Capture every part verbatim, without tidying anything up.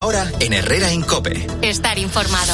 Ahora en Herrera en COPE. Estar informado.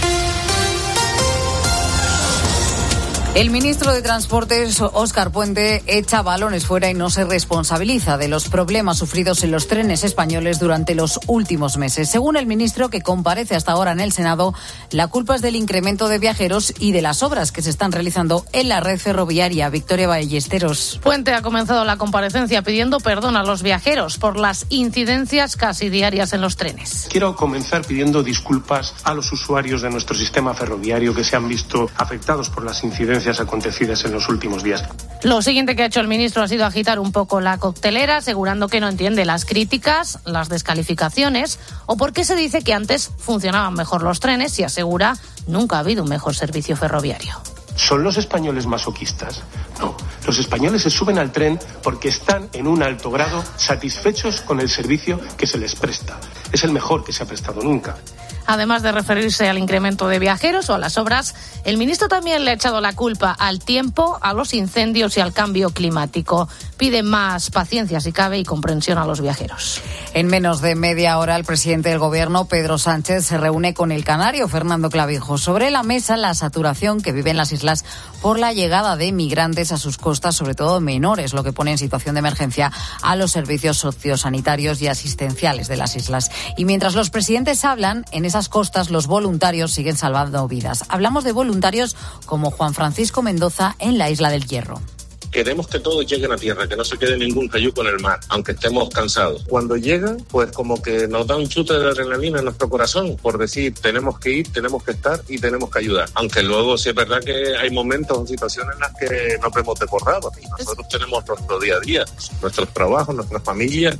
El ministro de Transportes, Óscar Puente, echa balones fuera y no se responsabiliza de los problemas sufridos en los trenes españoles durante los últimos meses. Según el ministro, que comparece hasta ahora en el Senado, la culpa es del incremento de viajeros y de las obras que se están realizando en la red ferroviaria. Victoria Ballesteros. Puente ha comenzado la comparecencia pidiendo perdón a los viajeros por las incidencias casi diarias en los trenes. Quiero comenzar pidiendo disculpas a los usuarios de nuestro sistema ferroviario que se han visto afectados por las incidencias acontecidas en los últimos días. Lo siguiente que ha hecho el ministro ha sido agitar un poco la coctelera, asegurando que no entiende las críticas, las descalificaciones o por qué se dice que antes funcionaban mejor los trenes y asegura nunca ha habido un mejor servicio ferroviario. ¿Son los españoles masoquistas? No, los españoles se suben al tren porque están en un alto grado satisfechos con el servicio que se les presta. Es el mejor que se ha prestado nunca. Además de referirse al incremento de viajeros o a las obras, el ministro también le ha echado la culpa al tiempo, a los incendios y al cambio climático. Pide más paciencia, si cabe, y comprensión a los viajeros. En menos de media hora, el presidente del Gobierno, Pedro Sánchez, se reúne con el canario Fernando Clavijo. Sobre la mesa, la saturación que viven las islas por la llegada de migrantes a sus costas, sobre todo menores, lo que pone en situación de emergencia a los servicios sociosanitarios y asistenciales de las islas. Y mientras los presidentes hablan, en esas costas los voluntarios siguen salvando vidas. Hablamos de voluntarios como Juan Francisco Mendoza en la Isla del Hierro. Queremos que todos lleguen a tierra, que no se quede ningún cayuco en el mar, aunque estemos cansados. Cuando llegan, pues como que nos da un chute de adrenalina en nuestro corazón, por decir, tenemos que ir, tenemos que estar y tenemos que ayudar. Aunque luego sí es verdad que hay momentos o situaciones en las que nos vemos desbordados. Y nosotros tenemos nuestro día a día, nuestros trabajos, nuestras familias.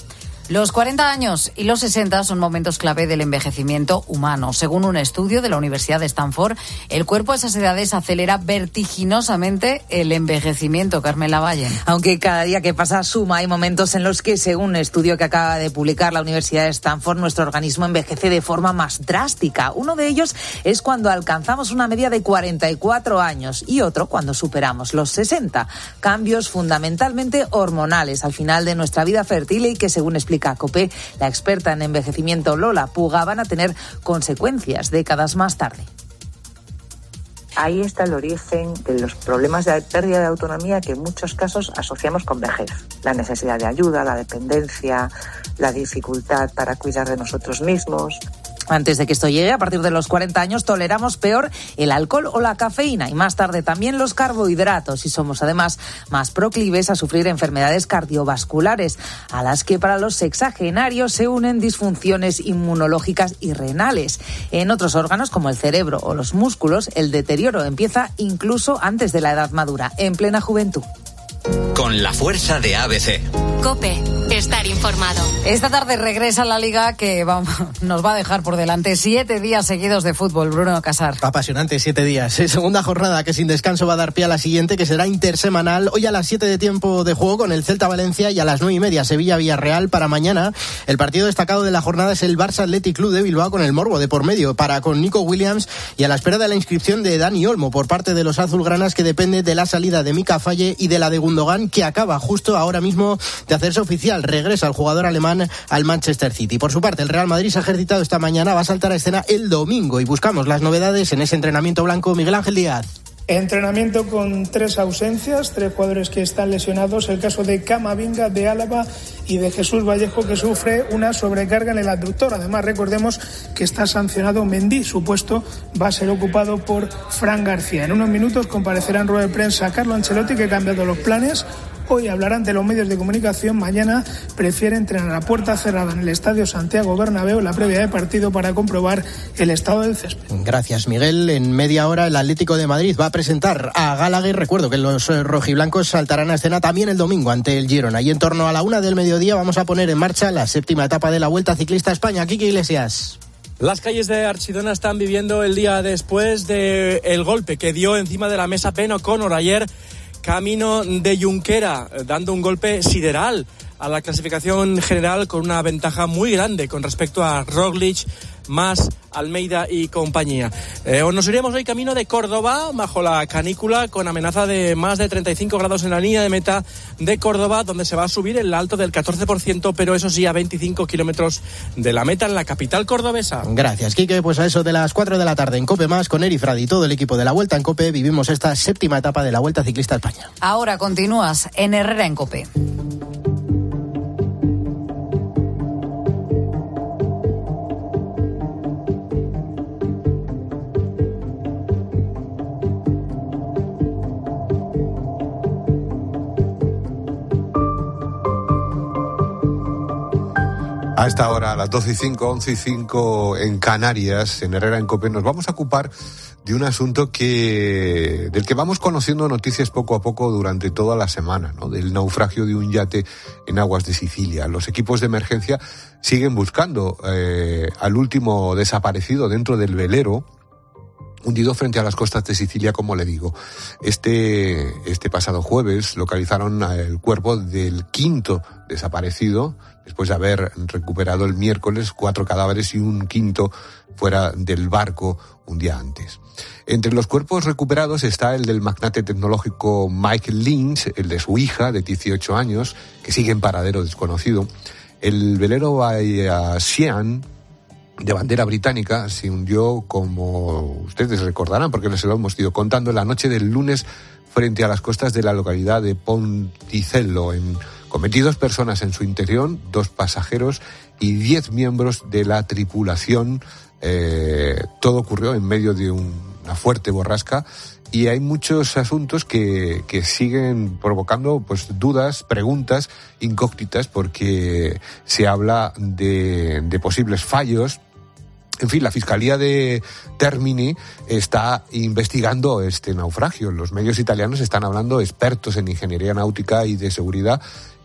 Los cuarenta años y los sesenta son momentos clave del envejecimiento humano. Según un estudio de la Universidad de Stanford, el cuerpo a esas edades acelera vertiginosamente el envejecimiento. Carmen Lavalle. Aunque cada día que pasa suma, hay momentos en los que, según un estudio que acaba de publicar la Universidad de Stanford, nuestro organismo envejece de forma más drástica. Uno de ellos es cuando alcanzamos una media de cuarenta y cuatro años y otro cuando superamos los sesenta. Cambios fundamentalmente hormonales al final de nuestra vida fértil y que, según explica COPE, la experta en envejecimiento Lola Puga, van a tener consecuencias décadas más tarde. Ahí está el origen de los problemas de pérdida de autonomía que en muchos casos asociamos con vejez. La necesidad de ayuda, la dependencia, la dificultad para cuidar de nosotros mismos. Antes de que esto llegue, a partir de los cuarenta años, toleramos peor el alcohol o la cafeína y más tarde también los carbohidratos y somos además más proclives a sufrir enfermedades cardiovasculares, a las que para los sexagenarios se unen disfunciones inmunológicas y renales. En otros órganos, como el cerebro o los músculos, el deterioro empieza incluso antes de la edad madura, en plena juventud. Con la fuerza de A B C. COPE, estar informado. Esta tarde regresa la Liga que va, nos va a dejar por delante siete días seguidos de fútbol. Bruno Casar. Apasionante, siete días. Segunda jornada que sin descanso va a dar pie a la siguiente, que será intersemanal. Hoy a las siete de tiempo de juego con el Celta Valencia y a las nueve y media Sevilla-Villarreal. Para mañana, el partido destacado de la jornada es el Barça Athletic Club de Bilbao con el morbo de por medio para con Nico Williams y a la espera de la inscripción de Dani Olmo por parte de los azulgranas, que depende de la salida de Mika Falle y de la de Gundogan, que acaba justo ahora mismo de hacerse oficial. Regresa el jugador alemán al Manchester City. Por su parte, el Real Madrid se ha ejercitado esta mañana, va a saltar a escena el domingo y buscamos las novedades en ese entrenamiento blanco. Miguel Ángel Díaz. Entrenamiento con tres ausencias, tres jugadores que están lesionados. El caso de Camavinga, de Álava y de Jesús Vallejo, que sufre una sobrecarga en el abductor. Además, recordemos que está sancionado Mendy. Su puesto va a ser ocupado por Fran García. En unos minutos comparecerá en rueda de prensa Carlo Ancelotti, que ha cambiado los planes. Hoy hablará ante los medios de comunicación. Mañana prefiere entrenar a puerta cerrada en el Estadio Santiago Bernabéu en la previa de partido para comprobar el estado del césped. Gracias, Miguel. En media hora el Atlético de Madrid va a presentar a Gallagher. Recuerdo que los rojiblancos saltarán a escena también el domingo ante el Girona. Y en torno a la una del mediodía vamos a poner en marcha la séptima etapa de la Vuelta Ciclista a España. Quique Iglesias. Las calles de Archidona están viviendo el día después del golpe que dio encima de la mesa Ben O'Connor ayer camino de Junquera, dando un golpe sideral a la clasificación general con una ventaja muy grande con respecto a Roglic, Mas, Almeida y compañía. Eh, nos iremos hoy camino de Córdoba, bajo la canícula, con amenaza de más de treinta y cinco grados en la línea de meta de Córdoba, donde se va a subir el alto del catorce por ciento, pero eso sí, a veinticinco kilómetros de la meta en la capital cordobesa. Gracias, Quique. Pues a eso de las cuatro de la tarde en COPE Más, con Eri Frade y todo el equipo de la Vuelta en COPE, vivimos esta séptima etapa de la Vuelta Ciclista a España. Ahora continúas en Herrera en COPE. A esta hora, a las doce y cinco, once y cinco en Canarias, en Herrera en COPE, nos vamos a ocupar de un asunto que del que vamos conociendo noticias poco a poco durante toda la semana, ¿no? Del naufragio de un yate en aguas de Sicilia. Los equipos de emergencia siguen buscando eh, al último desaparecido dentro del velero, hundido frente a las costas de Sicilia, como le digo. Este, este pasado jueves localizaron el cuerpo del quinto desaparecido, después de haber recuperado el miércoles cuatro cadáveres y un quinto fuera del barco un día antes. Entre los cuerpos recuperados está el del magnate tecnológico Michael Lynch, el de su hija de dieciocho años, que sigue en paradero desconocido. El velero Bahía Xi'an, de bandera británica, se hundió, como ustedes recordarán, porque les lo hemos ido contando, en la noche del lunes frente a las costas de la localidad de Ponticello, en, con veintidós personas en su interior, dos pasajeros y diez miembros de la tripulación. Eh, todo ocurrió en medio de un, una fuerte borrasca, y hay muchos asuntos que, que siguen provocando pues dudas, preguntas, incógnitas, porque se habla de, de posibles fallos. En fin, la Fiscalía de Termini está investigando este naufragio. Los medios italianos están hablando, expertos en ingeniería náutica y de seguridad,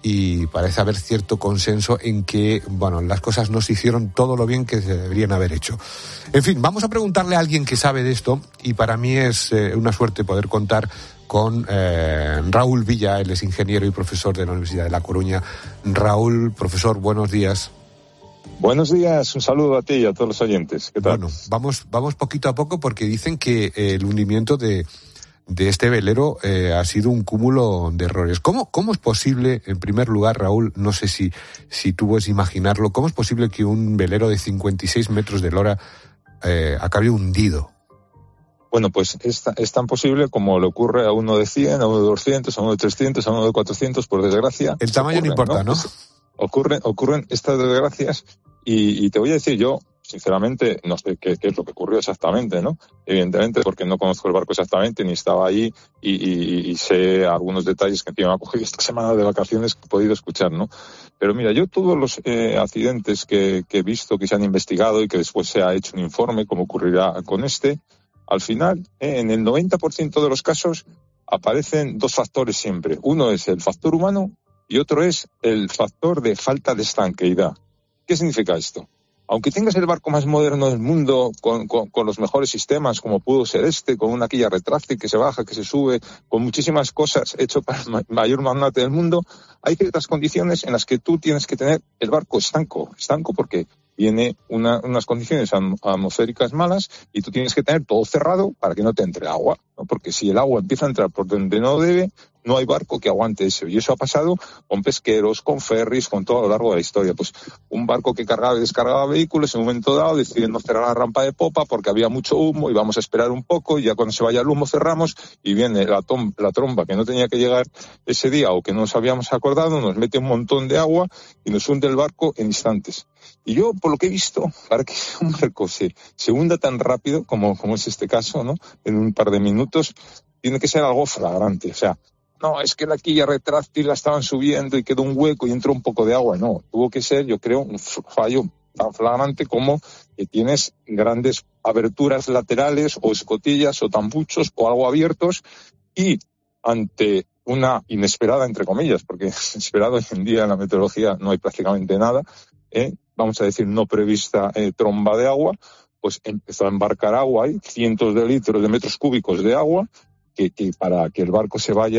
y parece haber cierto consenso en que, bueno, las cosas no se hicieron todo lo bien que se deberían haber hecho. En fin, vamos a preguntarle a alguien que sabe de esto, y para mí es eh, una suerte poder contar con eh, Raúl Villa. Él es ingeniero y profesor de la Universidad de La Coruña. Raúl, profesor, buenos días. Buenos días, un saludo a ti y a todos los oyentes. ¿Qué tal? Bueno, vamos, vamos poquito a poco, porque dicen que eh, el hundimiento de, de este velero eh, ha sido un cúmulo de errores. ¿Cómo, cómo es posible, en primer lugar, Raúl, no sé si, si tú puedes imaginarlo, cómo es posible que un velero de cincuenta y seis metros de lora eh, acabe hundido? Bueno, pues es, es tan posible como le ocurre a uno de cien, a uno de doscientos, a uno de trescientos, a uno de cuatrocientos, por desgracia. El tamaño ocurren, no importa, ¿no? ¿no? Pues, ocurren, ocurren estas desgracias. Y, y te voy a decir, yo, sinceramente, no sé qué, qué es lo que ocurrió exactamente, ¿no? Evidentemente, porque no conozco el barco exactamente, ni estaba ahí, y, y, y sé algunos detalles que me han cogido esta semana de vacaciones que he podido escuchar, ¿no? Pero mira, yo todos los eh, accidentes que, que he visto, que se han investigado y que después se ha hecho un informe, como ocurrirá con este, al final, eh, en el noventa por ciento de los casos, aparecen dos factores siempre. Uno es el factor humano y otro es el factor de falta de estanqueidad. ¿Qué significa esto? Aunque tengas el barco más moderno del mundo, con, con, con los mejores sistemas, como pudo ser este, con una quilla retráctil que se baja, que se sube, con muchísimas cosas hecho para el mayor magnate del mundo, hay ciertas condiciones en las que tú tienes que tener el barco estanco. Estanco porque viene una, unas condiciones atmosféricas malas y tú tienes que tener todo cerrado para que no te entre agua, ¿no? Porque si el agua empieza a entrar por donde no debe, no hay barco que aguante eso. Y eso ha pasado con pesqueros, con ferries, con todo a lo largo de la historia. Pues un barco que cargaba y descargaba vehículos, en un momento dado deciden no cerrar la rampa de popa porque había mucho humo y vamos a esperar un poco, y ya cuando se vaya el humo cerramos, y viene la, tom- la tromba que no tenía que llegar ese día o que no nos habíamos acordado, nos mete un montón de agua y nos hunde el barco en instantes. Y yo, por lo que he visto, para que un barco se, se hunda tan rápido como, como es este caso, ¿no? En un par de minutos, tiene que ser algo flagrante. O sea, no, es que la quilla retráctil la estaban subiendo y quedó un hueco y entró un poco de agua. No, tuvo que ser, yo creo, un fallo tan flagrante como que tienes grandes aberturas laterales o escotillas o tambuchos o algo abiertos, y ante una inesperada, entre comillas, porque inesperado hoy en día en la meteorología no hay prácticamente nada, ¿eh? vamos a decir no prevista eh, tromba de agua, pues empezó a embarcar agua, hay cientos de litros de metros cúbicos de agua, que, que para que el barco se vaya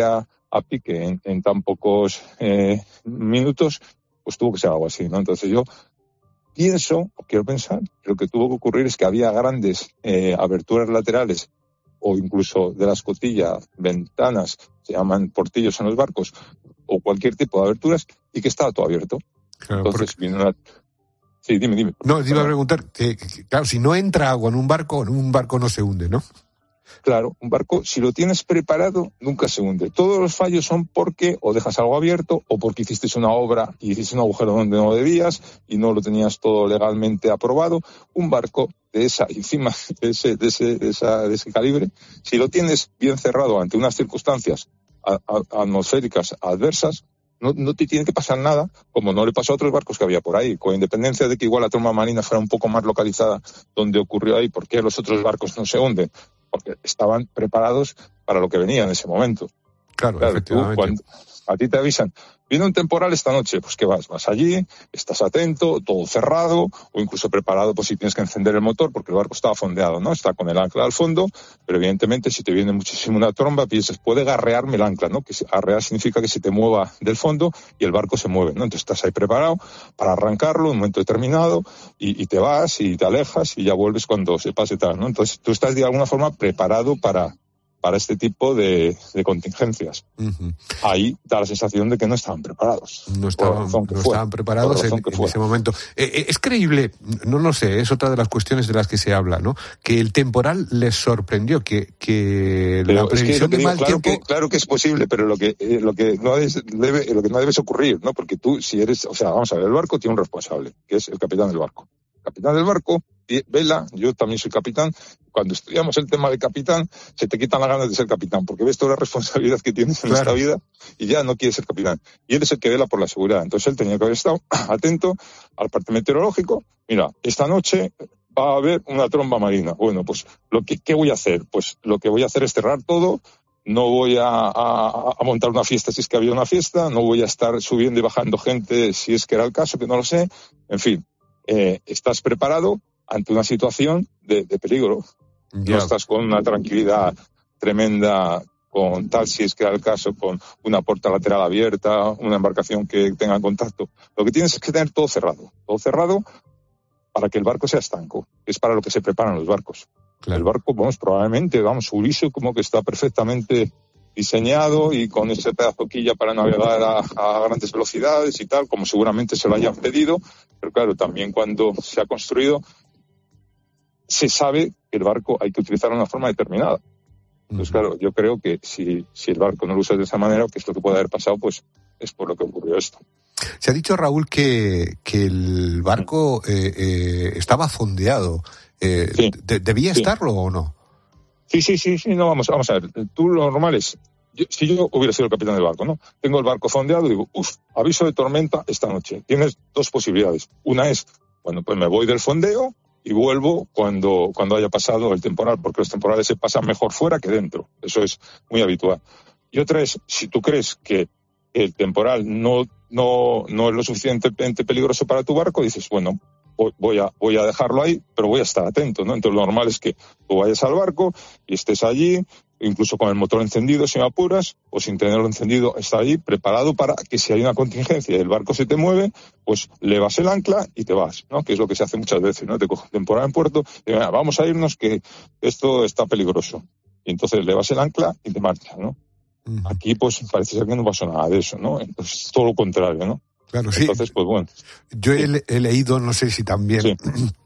a pique en, en tan pocos eh, minutos, pues tuvo que ser algo así, ¿no? Entonces yo pienso, o quiero pensar, que lo que tuvo que ocurrir es que había grandes eh, aberturas laterales o incluso de la escotilla, ventanas, se llaman portillos en los barcos, o cualquier tipo de aberturas, y que estaba todo abierto. Claro, Entonces porque... vino una... Sí, dime, dime. No, te iba a preguntar, que, que, claro, si no entra agua en un barco, en un barco no se hunde, ¿no? Claro, un barco, si lo tienes preparado, nunca se hunde. Todos los fallos son porque o dejas algo abierto o porque hiciste una obra y hiciste un agujero donde no debías y no lo tenías todo legalmente aprobado. Un barco de esa, encima de ese, de ese, de esa, de ese calibre, si lo tienes bien cerrado ante unas circunstancias a, a, atmosféricas adversas, no, no te tiene que pasar nada, como no le pasó a otros barcos que había por ahí, con independencia de que igual la tromba marina fuera un poco más localizada donde ocurrió ahí. ¿Por qué los otros barcos no se hunden? Porque estaban preparados para lo que venía en ese momento. Claro, claro, efectivamente. Tú, cuando a ti te avisan, viene un temporal esta noche, pues ¿qué vas? Vas allí, estás atento, todo cerrado, o incluso preparado por si tienes que encender el motor, porque el barco estaba fondeado, ¿no? Está con el ancla al fondo, pero evidentemente si te viene muchísimo una tromba, piensas, puede garrearme el ancla, ¿no? Que arrear significa que se te mueva del fondo y el barco se mueve, ¿no? Entonces estás ahí preparado para arrancarlo en un momento determinado y, y te vas y te alejas y ya vuelves cuando se pase tal, ¿no? Entonces tú estás de alguna forma preparado para... para este tipo de, de contingencias. Uh-huh. Ahí da la sensación de que no estaban preparados. No estaban, no estaban preparados en, en ese momento. Eh, es creíble, no lo sé, es otra de las cuestiones de las que se habla, ¿no? Que el temporal les sorprendió, que, que pero la previsión es que lo que de digo, mal claro tiempo... Que, claro que es posible, pero lo que, eh, lo que no es, debe, lo que no debes ocurrir, ¿no? Porque tú, si eres, o sea, vamos a ver, el barco tiene un responsable, que es el capitán del barco. El capitán del barco vela, yo también soy capitán. Cuando estudiamos el tema de capitán, se te quitan las ganas de ser capitán, porque ves toda la responsabilidad que tienes en claro. esta vida y ya no quieres ser capitán. Y él es el que vela por la seguridad. Entonces él tenía que haber estado atento al parte meteorológico. Mira, esta noche va a haber una tromba marina. Bueno, pues lo que, ¿qué voy a hacer? Pues lo que voy a hacer es cerrar todo. No voy a, a, a montar una fiesta si es que había una fiesta. No voy a estar subiendo y bajando gente si es que era el caso, que no lo sé. En fin, eh, estás preparado ante una situación de, de peligro. Yeah. No estás con una tranquilidad tremenda, con tal, si es que era el caso, con una puerta lateral abierta, una embarcación que tenga contacto. Lo que tienes es que tener todo cerrado, todo cerrado para que el barco sea estanco. Es para lo que se preparan los barcos. Claro. El barco, vamos, probablemente, vamos, su uliso como que está perfectamente diseñado y con ese pedazo quilla para navegar a, a grandes velocidades y tal, como seguramente se lo hayan pedido. Pero claro, también cuando se ha construido, se sabe que el barco hay que utilizarlo de una forma determinada. Entonces, claro, yo creo que si, si el barco no lo usas de esa manera, que es lo que puede haber pasado, pues es por lo que ocurrió esto. Se ha dicho, Raúl, que, que el barco eh, eh, estaba fondeado. Eh, sí, de, ¿Debía sí. estarlo o no? Sí, sí, sí, sí, no, vamos, vamos a ver. Tú lo normal es, yo, si yo hubiera sido el capitán del barco, ¿no? Tengo el barco fondeado y digo, uff, aviso de tormenta esta noche. Tienes dos posibilidades. Una es, bueno, pues me voy del fondeo y vuelvo cuando, cuando haya pasado el temporal, porque los temporales se pasan mejor fuera que dentro. Eso es muy habitual. Y otra es, si tú crees que el temporal no, no, no es lo suficientemente peligroso para tu barco, dices, bueno, voy a, voy a dejarlo ahí, pero voy a estar atento, ¿no? Entonces lo normal es que tú vayas al barco y estés allí, incluso con el motor encendido si me apuras, o sin tenerlo encendido, está allí preparado para que si hay una contingencia y el barco se te mueve, pues levas el ancla y te vas, ¿no? Que es lo que se hace muchas veces, ¿no? Te coges temporada en puerto y dices, vamos a irnos que esto está peligroso. Y entonces levas el ancla y te marchas, ¿no? Uh-huh. Aquí pues parece ser que no pasó nada de eso, ¿no? Entonces todo lo contrario, ¿no? Claro, sí. Entonces, pues bueno. Yo he, sí. he leído, no sé si también sí.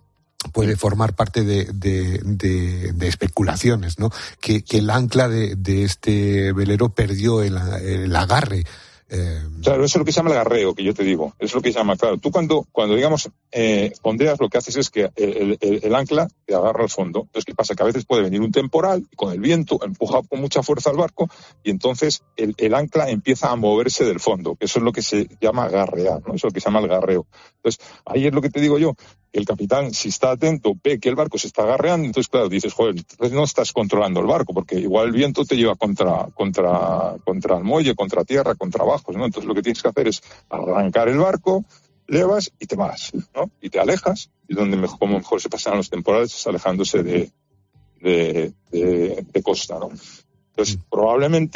puede formar parte de, de, de, de especulaciones, ¿no? Que, que el ancla de, de este velero perdió el, el agarre. Eh... Claro, eso es lo que se llama el agarreo, que yo te digo. Eso es lo que se llama, claro. Tú cuando, cuando digamos, eh, fondeas, lo que haces es que el, el, el ancla te agarra al fondo. Entonces, ¿qué pasa? Que a veces puede venir un temporal y con el viento empuja con mucha fuerza al barco y entonces el, el ancla empieza a moverse del fondo, que eso es lo que se llama agarrear, ¿no? Eso es lo que se llama el agarreo. Entonces, ahí es lo que te digo yo. El capitán, si está atento, ve que el barco se está agarreando, entonces, claro, dices, joder, entonces no estás controlando el barco, porque igual el viento te lleva contra, contra, contra el muelle, contra tierra, contra bajos, ¿no? Entonces lo que tienes que hacer es arrancar el barco, levas y te vas, ¿no? Y te alejas, y donde mejor, como mejor se pasan los temporales es alejándose de, de, de, de costa, ¿no? Entonces, probablemente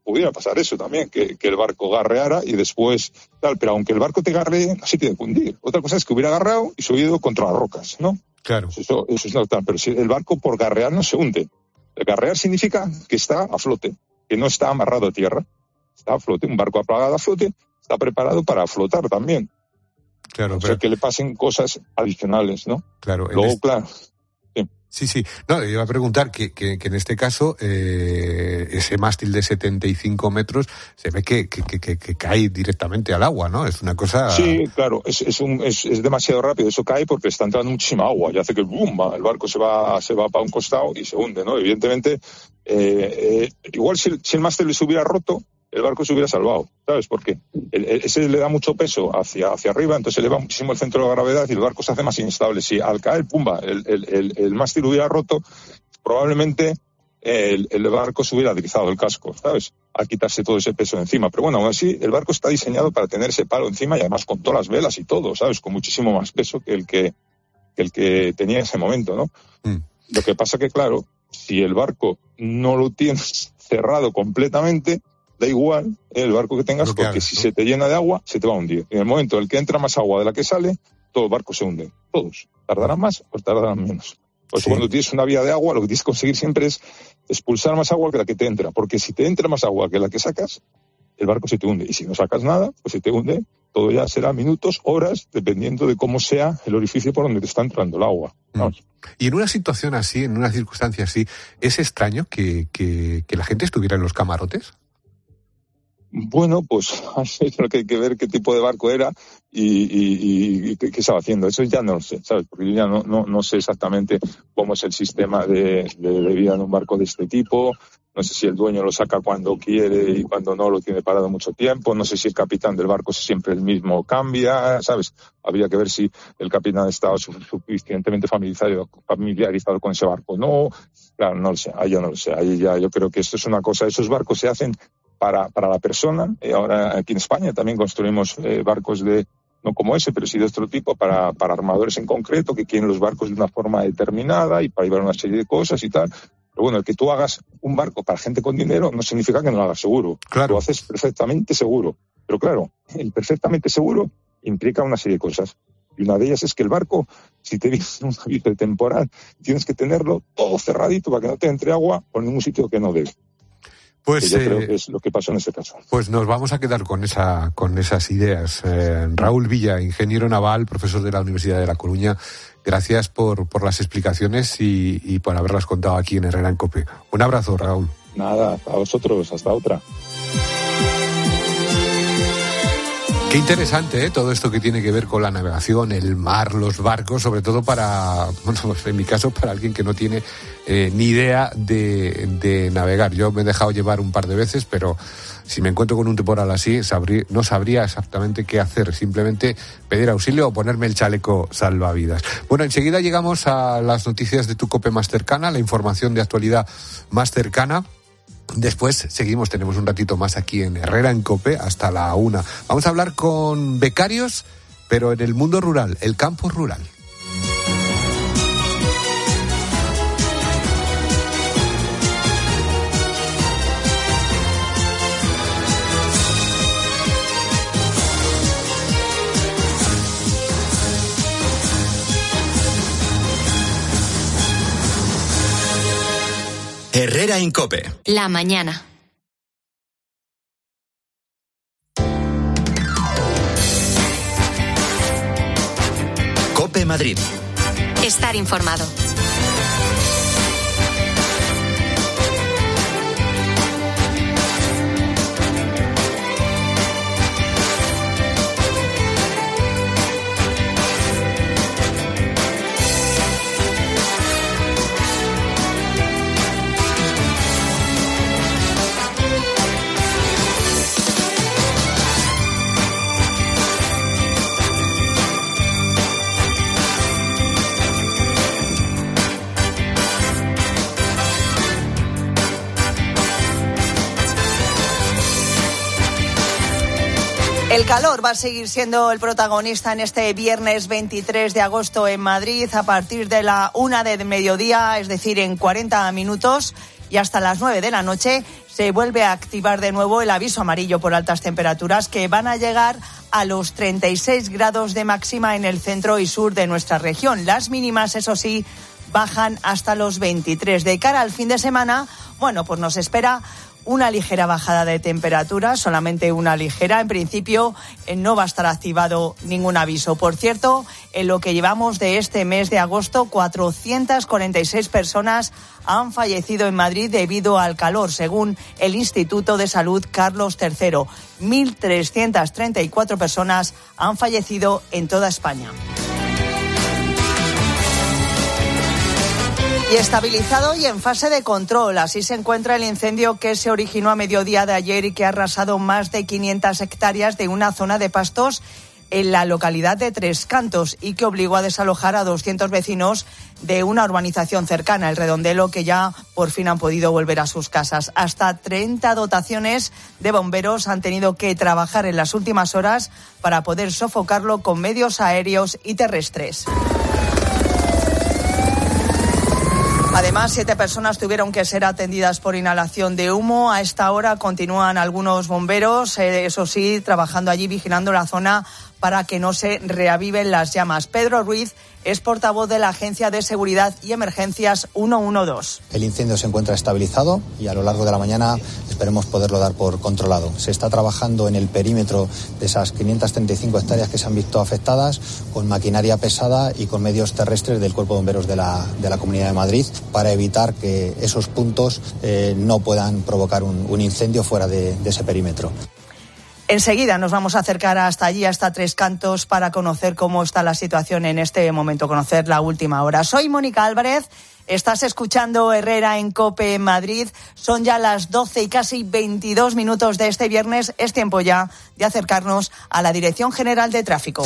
pudiera pasar eso también, que, que el barco garreara y después tal, pero aunque el barco te garree, no se tiene que hundir. Otra cosa es que hubiera agarrado y subido contra las rocas, ¿no? Claro. Eso, eso es tal, pero si el barco por garrear no se hunde. El garrear significa que está a flote, que no está amarrado a tierra. Está a flote, un barco apagado a flote está preparado para flotar también. Claro, o pero... sea, que le pasen cosas adicionales, ¿no? Claro. Luego, este... claro... Sí, sí. No, le iba a preguntar que, que, que en este caso eh, ese mástil de setenta y cinco metros se ve que, que, que, que cae directamente al agua, ¿no? Es una cosa... Sí, claro, es, es, un, es, es demasiado rápido. Eso cae porque está entrando muchísima agua y hace que boom, el barco se va, se va para un costado y se hunde, ¿no? Evidentemente, eh, eh, igual si, si el mástil se hubiera roto, el barco se hubiera salvado, ¿sabes por qué? El, el, ese le da mucho peso hacia, hacia arriba, entonces eleva muchísimo el centro de gravedad y el barco se hace más inestable. Si al caer, pumba, el, el, el, el mástil hubiera roto, probablemente el, el barco se hubiera deslizado el casco, ¿sabes? A quitarse todo ese peso de encima. Pero bueno, aún así, el barco está diseñado para tener ese palo encima y además con todas las velas y todo, ¿sabes? Con muchísimo más peso que el que, que, el que tenía en ese momento, ¿no? Mm. Lo que pasa que, claro, si el barco no lo tienes cerrado completamente, da igual el barco que tengas, porque hagas, si ¿no? se te llena de agua, se te va a hundir. En el momento en el que entra más agua de la que sale, todo el barco se hunde. Todos. Tardarán más o tardarán menos. Por eso sí. Cuando tienes una vía de agua, lo que tienes que conseguir siempre es expulsar más agua que la que te entra. Porque si te entra más agua que la que sacas, el barco se te hunde. Y si no sacas nada, pues se te hunde. Todo ya será minutos, horas, dependiendo de cómo sea el orificio por donde te está entrando el agua. Mm. Y en una situación así, en una circunstancia así, ¿es extraño que, que, que la gente estuviera en los camarotes? Bueno, pues hay que, que ver qué tipo de barco era y, y, y qué, qué estaba haciendo. Eso ya no lo sé, ¿sabes? Porque yo ya no, no, no sé exactamente cómo es el sistema de, de, de vida en un barco de este tipo. No sé si el dueño lo saca cuando quiere y cuando no lo tiene parado mucho tiempo. No sé si el capitán del barco siempre el mismo cambia, ¿sabes? Habría que ver si el capitán estaba suficientemente familiarizado, familiarizado con ese barco. No, claro, no lo sé. Ahí yo no lo sé. Ahí ya yo creo que esto es una cosa. Esos barcos se hacen para, para la persona. Eh, ahora aquí en España también construimos eh, barcos de, no como ese, pero sí de otro tipo, para, para armadores en concreto, que quieren los barcos de una forma determinada y para llevar una serie de cosas y tal. Pero bueno, el que tú hagas un barco para gente con dinero no significa que no lo hagas seguro. Claro. Lo haces perfectamente seguro. Pero claro, el perfectamente seguro implica una serie de cosas. Y una de ellas es que el barco, si te viene un aviso temporal, tienes que tenerlo todo cerradito para que no te entre agua por ningún sitio que no debe. Pues que yo eh, creo que es lo que pasó en este caso. Pues nos vamos a quedar con esa, con esas ideas. Eh, Raúl Villa, ingeniero naval, profesor de la Universidad de La Coruña, gracias por, por las explicaciones y, y por haberlas contado aquí en Herrera en COPE. Un abrazo, Raúl. Nada, a vosotros, hasta otra. Qué interesante, ¿eh? Todo esto que tiene que ver con la navegación, el mar, los barcos, sobre todo para, bueno, en mi caso, para alguien que no tiene eh, ni idea de, de navegar. Yo me he dejado llevar un par de veces, pero si me encuentro con un temporal así, sabrí, no sabría exactamente qué hacer. Simplemente pedir auxilio o ponerme el chaleco salvavidas. Bueno, enseguida llegamos a las noticias de tu COPE más cercana, la información de actualidad más cercana. Después seguimos, tenemos un ratito más aquí en Herrera en COPE hasta la una. Vamos a hablar con becarios, pero en el mundo rural, el campo rural. Herrera en COPE. La mañana. COPE Madrid. Estar informado. El calor va a seguir siendo el protagonista en este viernes veintitrés de agosto en Madrid a partir de la una del mediodía, es decir, en cuarenta minutos. y hasta las nueve de la noche se vuelve a activar de nuevo el aviso amarillo por altas temperaturas que van a llegar a los treinta y seis grados de máxima en el centro y sur de nuestra región. Las mínimas, eso sí, bajan hasta los veintitrés. De cara al fin de semana, bueno, pues nos espera una ligera bajada de temperatura, solamente una ligera. En principio eh, no va a estar activado ningún aviso. Por cierto, en lo que llevamos de este mes de agosto, cuatrocientas cuarenta y seis personas han fallecido en Madrid debido al calor, según el Instituto de Salud Carlos tercero. mil trescientas treinta y cuatro personas han fallecido en toda España. Y estabilizado y en fase de control, así se encuentra el incendio que se originó a mediodía de ayer y que ha arrasado más de quinientas hectáreas de una zona de pastos en la localidad de Tres Cantos y que obligó a desalojar a doscientos vecinos de una urbanización cercana, el Redondelo, que ya por fin han podido volver a sus casas. Hasta treinta dotaciones de bomberos han tenido que trabajar en las últimas horas para poder sofocarlo con medios aéreos y terrestres. Además, siete personas tuvieron que ser atendidas por inhalación de humo. A esta hora continúan algunos bomberos, eh, eso sí, trabajando allí, vigilando la zona para que no se reaviven las llamas. Pedro Ruiz es portavoz de la Agencia de Seguridad y Emergencias ciento doce. El incendio se encuentra estabilizado y a lo largo de la mañana esperemos poderlo dar por controlado. Se está trabajando en el perímetro de esas quinientas treinta y cinco hectáreas que se han visto afectadas con maquinaria pesada y con medios terrestres del Cuerpo de Bomberos de la, de la Comunidad de Madrid para evitar que esos puntos eh, no puedan provocar un, un incendio fuera de, de ese perímetro. Enseguida nos vamos a acercar hasta allí, hasta Tres Cantos, para conocer cómo está la situación en este momento, conocer la última hora. Soy Mónica Álvarez, estás escuchando Herrera en COPE en Madrid. Son ya las doce y casi veintidós minutos de este viernes. Es tiempo ya de acercarnos a la Dirección General de Tráfico.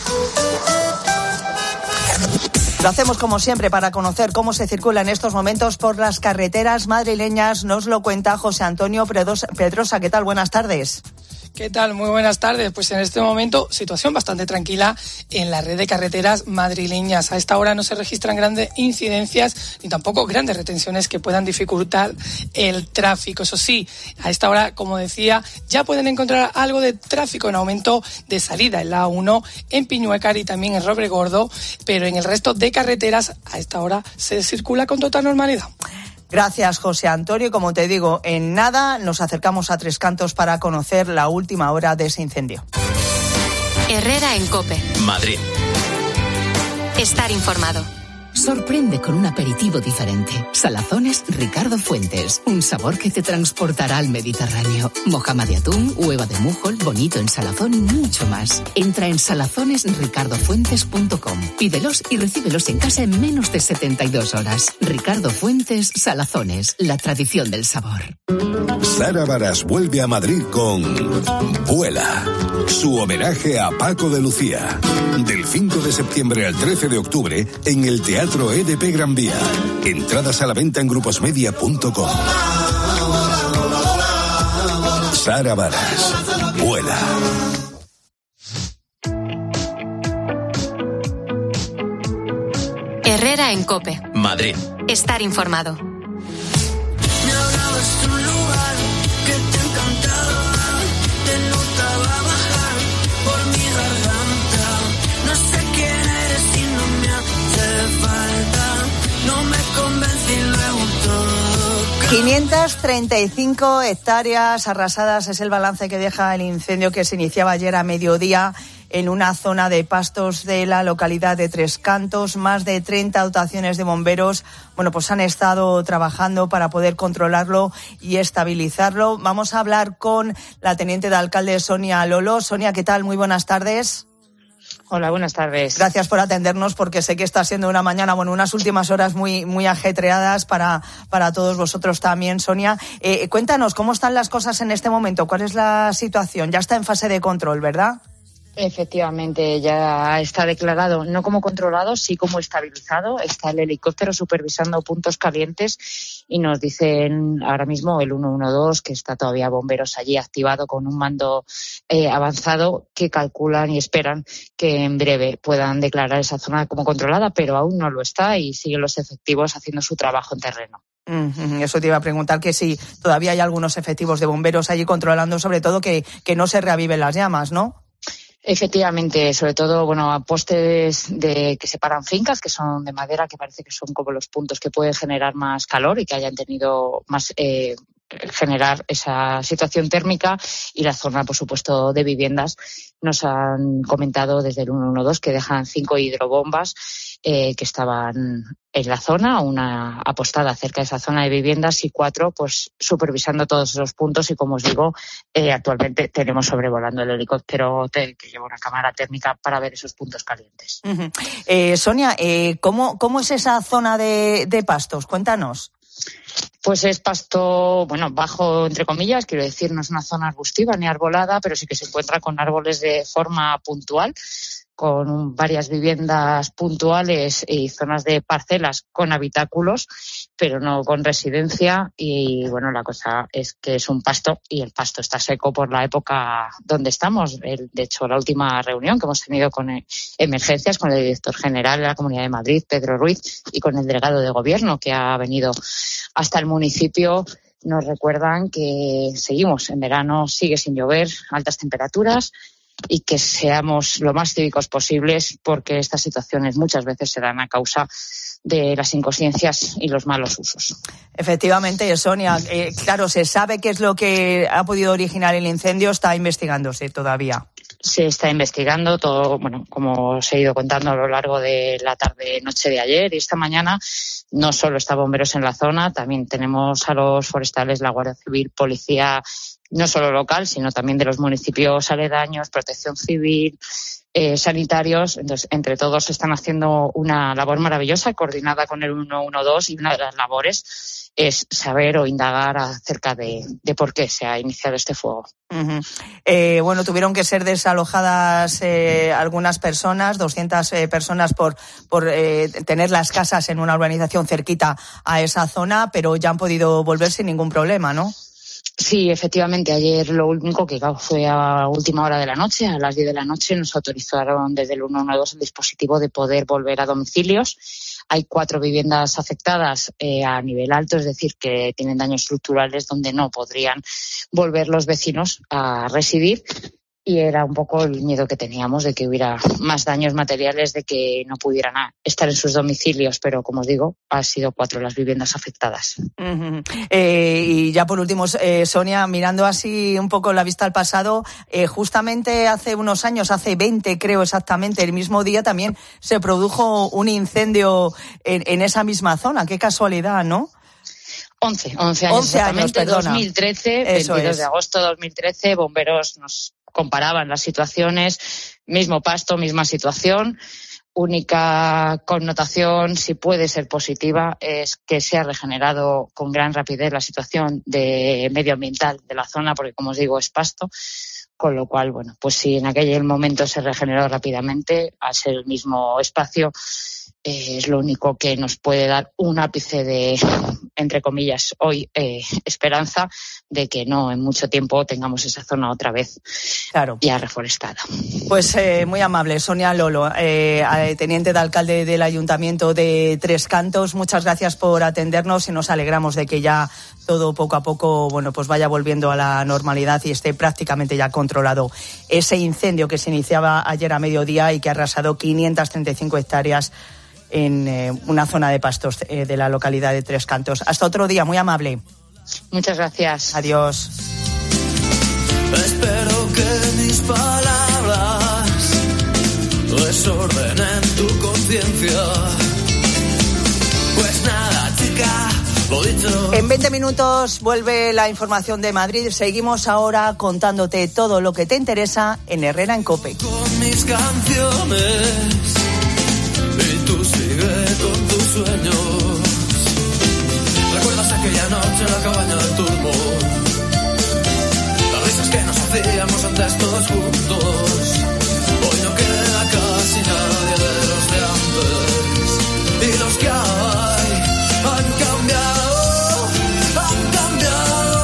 Lo hacemos como siempre para conocer cómo se circula en estos momentos por las carreteras madrileñas. Nos lo cuenta José Antonio Pedrosa. ¿Qué tal? Buenas tardes. ¿Qué tal? Muy buenas tardes. Pues en este momento, situación bastante tranquila en la red de carreteras madrileñas. A esta hora no se registran grandes incidencias ni tampoco grandes retenciones que puedan dificultar el tráfico. Eso sí, a esta hora, como decía, ya pueden encontrar algo de tráfico en aumento de salida en la A uno, en Piñuecar y también en Robregordo, pero en el resto de carreteras a esta hora se circula con total normalidad. Gracias, José Antonio. Y como te digo, en nada nos acercamos a Tres Cantos para conocer la última hora de ese incendio. Herrera en COPE. Madrid. Estar informado. Sorprende con un aperitivo diferente. Salazones Ricardo Fuentes. Un sabor que te transportará al Mediterráneo. Mojama de atún, hueva de mújol, bonito en salazón y mucho más. Entra en salazones ricardo fuentes punto com. Pídelos y recíbelos en casa en menos de setenta y dos horas. Ricardo Fuentes Salazones. La tradición del sabor. Sara Varas vuelve a Madrid con Vuela. Su homenaje a Paco de Lucía. Del cinco de septiembre al trece de octubre en el Teatro E D P Gran Vía. Entradas a la venta en gruposmedia punto com. Sara Varas. Vuela. Herrera en COPE. Madrid. Estar informado. quinientas treinta y cinco hectáreas arrasadas es el balance que deja el incendio que se iniciaba ayer a mediodía en una zona de pastos de la localidad de Tres Cantos. Más de treinta dotaciones de bomberos, bueno, pues han estado trabajando para poder controlarlo y estabilizarlo. Vamos a hablar con la teniente de alcalde, Sonia Lolo. Sonia, ¿qué tal? Muy buenas tardes. Hola, buenas tardes. Gracias por atendernos, porque sé que está siendo una mañana, bueno, unas últimas horas muy muy ajetreadas para, para todos vosotros también, Sonia. Eh, cuéntanos, ¿cómo están las cosas en este momento? ¿Cuál es la situación? Ya está en fase de control, ¿verdad? Efectivamente, ya está declarado, no como controlado, sí como estabilizado. Está el helicóptero supervisando puntos calientes y nos dicen ahora mismo el ciento doce que está todavía bomberos allí activado con un mando eh, avanzado, que calculan y esperan que en breve puedan declarar esa zona como controlada, pero aún no lo está y siguen los efectivos haciendo su trabajo en terreno. Mm, eso te iba a preguntar, que si todavía hay algunos efectivos de bomberos allí controlando, sobre todo que, que no se reaviven las llamas, ¿no? Efectivamente, sobre todo, bueno, a postes de que separan fincas, que son de madera, que parece que son como los puntos que pueden generar más calor y que hayan tenido más eh, generar esa situación térmica, y la zona, por supuesto, de viviendas. Nos han comentado desde el ciento doce que dejan cinco hidrobombas eh, que estaban en la zona, una apostada cerca de esa zona de viviendas y cuatro pues supervisando todos esos puntos, y como os digo, eh, actualmente tenemos sobrevolando el helicóptero que lleva una cámara térmica para ver esos puntos calientes. Uh-huh. eh, Sonia, eh, ¿cómo, ¿cómo es esa zona de, de pastos? Cuéntanos. Pues es pasto, bueno, bajo, entre comillas, quiero decir, no es una zona arbustiva ni arbolada, pero sí que se encuentra con árboles de forma puntual, con varias viviendas puntuales y zonas de parcelas con habitáculos, pero no con residencia. Y bueno, la cosa es que es un pasto y el pasto está seco por la época donde estamos. El, de hecho, la última reunión que hemos tenido con el, emergencias con el director general de la Comunidad de Madrid, Pedro Ruiz, y con el delegado de gobierno que ha venido hasta el municipio, nos recuerdan que seguimos en verano, sigue sin llover, altas temperaturas, y que seamos lo más cívicos posibles, porque estas situaciones muchas veces se dan a causa de las inconsciencias y los malos usos. Efectivamente, Sonia, eh, claro, se sabe qué es lo que ha podido originar el incendio, está investigándose todavía. Se está investigando todo, bueno, como os he ido contando a lo largo de la tarde-noche de ayer y esta mañana. No solo está bomberos en la zona, también tenemos a los forestales, la Guardia Civil, policía, no solo local, sino también de los municipios aledaños, protección civil, eh, sanitarios. Entonces, entre todos están haciendo una labor maravillosa, coordinada con el ciento doce, y una de las labores es saber o indagar acerca de, de por qué se ha iniciado este fuego. Uh-huh. Eh, bueno, tuvieron que ser desalojadas eh, algunas personas, doscientas eh, personas por, por eh, tener las casas en una urbanización cerquita a esa zona, pero ya han podido volver sin ningún problema, ¿no? Sí, efectivamente. Ayer lo único que fue a última hora de la noche, a las diez de la noche, nos autorizaron desde el ciento doce el dispositivo de poder volver a domicilios. Hay cuatro viviendas afectadas eh, a nivel alto, es decir, que tienen daños estructurales donde no podrían volver los vecinos a residir. Y era un poco el miedo que teníamos de que hubiera más daños materiales, de que no pudieran estar en sus domicilios. Pero, como os digo, han sido cuatro las viviendas afectadas. Uh-huh. Eh, y ya por último, eh, Sonia, mirando así un poco la vista al pasado, eh, justamente hace unos años, hace veinte creo exactamente, el mismo día también se produjo un incendio en, en esa misma zona. Qué casualidad, ¿no? once, once años once exactamente, años, perdona. dos mil trece, Eso veintidós es. de agosto de dos mil trece, bomberos nos comparaban las situaciones, mismo pasto, misma situación. Única connotación, si puede ser positiva, es que se ha regenerado con gran rapidez la situación de medioambiental de la zona, porque, como os digo, es pasto. Con lo cual, bueno, pues si en aquel momento se regeneró rápidamente, al ser el mismo espacio, eh, es lo único que nos puede dar un ápice de, entre comillas, hoy eh, esperanza de que no en mucho tiempo tengamos esa zona otra vez claro. ya reforestada. Pues eh, muy amable, Sonia Lolo, eh, teniente de alcalde del Ayuntamiento de Tres Cantos. Muchas gracias por atendernos y nos alegramos de que ya todo poco a poco, bueno, pues vaya volviendo a la normalidad y esté prácticamente ya controlado ese incendio que se iniciaba ayer a mediodía y que ha arrasado quinientas treinta y cinco hectáreas en eh, una zona de pastos eh, de la localidad de Tres Cantos. Hasta otro día, muy amable. Muchas gracias. Adiós. Espero que mis palabras desordenen tu conciencia. Pues nada, chica, lo dicho. En veinte minutos vuelve la información de Madrid. Seguimos ahora contándote todo lo que te interesa en Herrera en COPE. Con mis canciones y tú sigue con tus sueños. ¿Recuerdas aquella noche en la cabaña del turbo? Las risas que nos hacíamos antes todos juntos. Hoy no queda casi nadie de los de antes. Y los que hay han cambiado, han cambiado.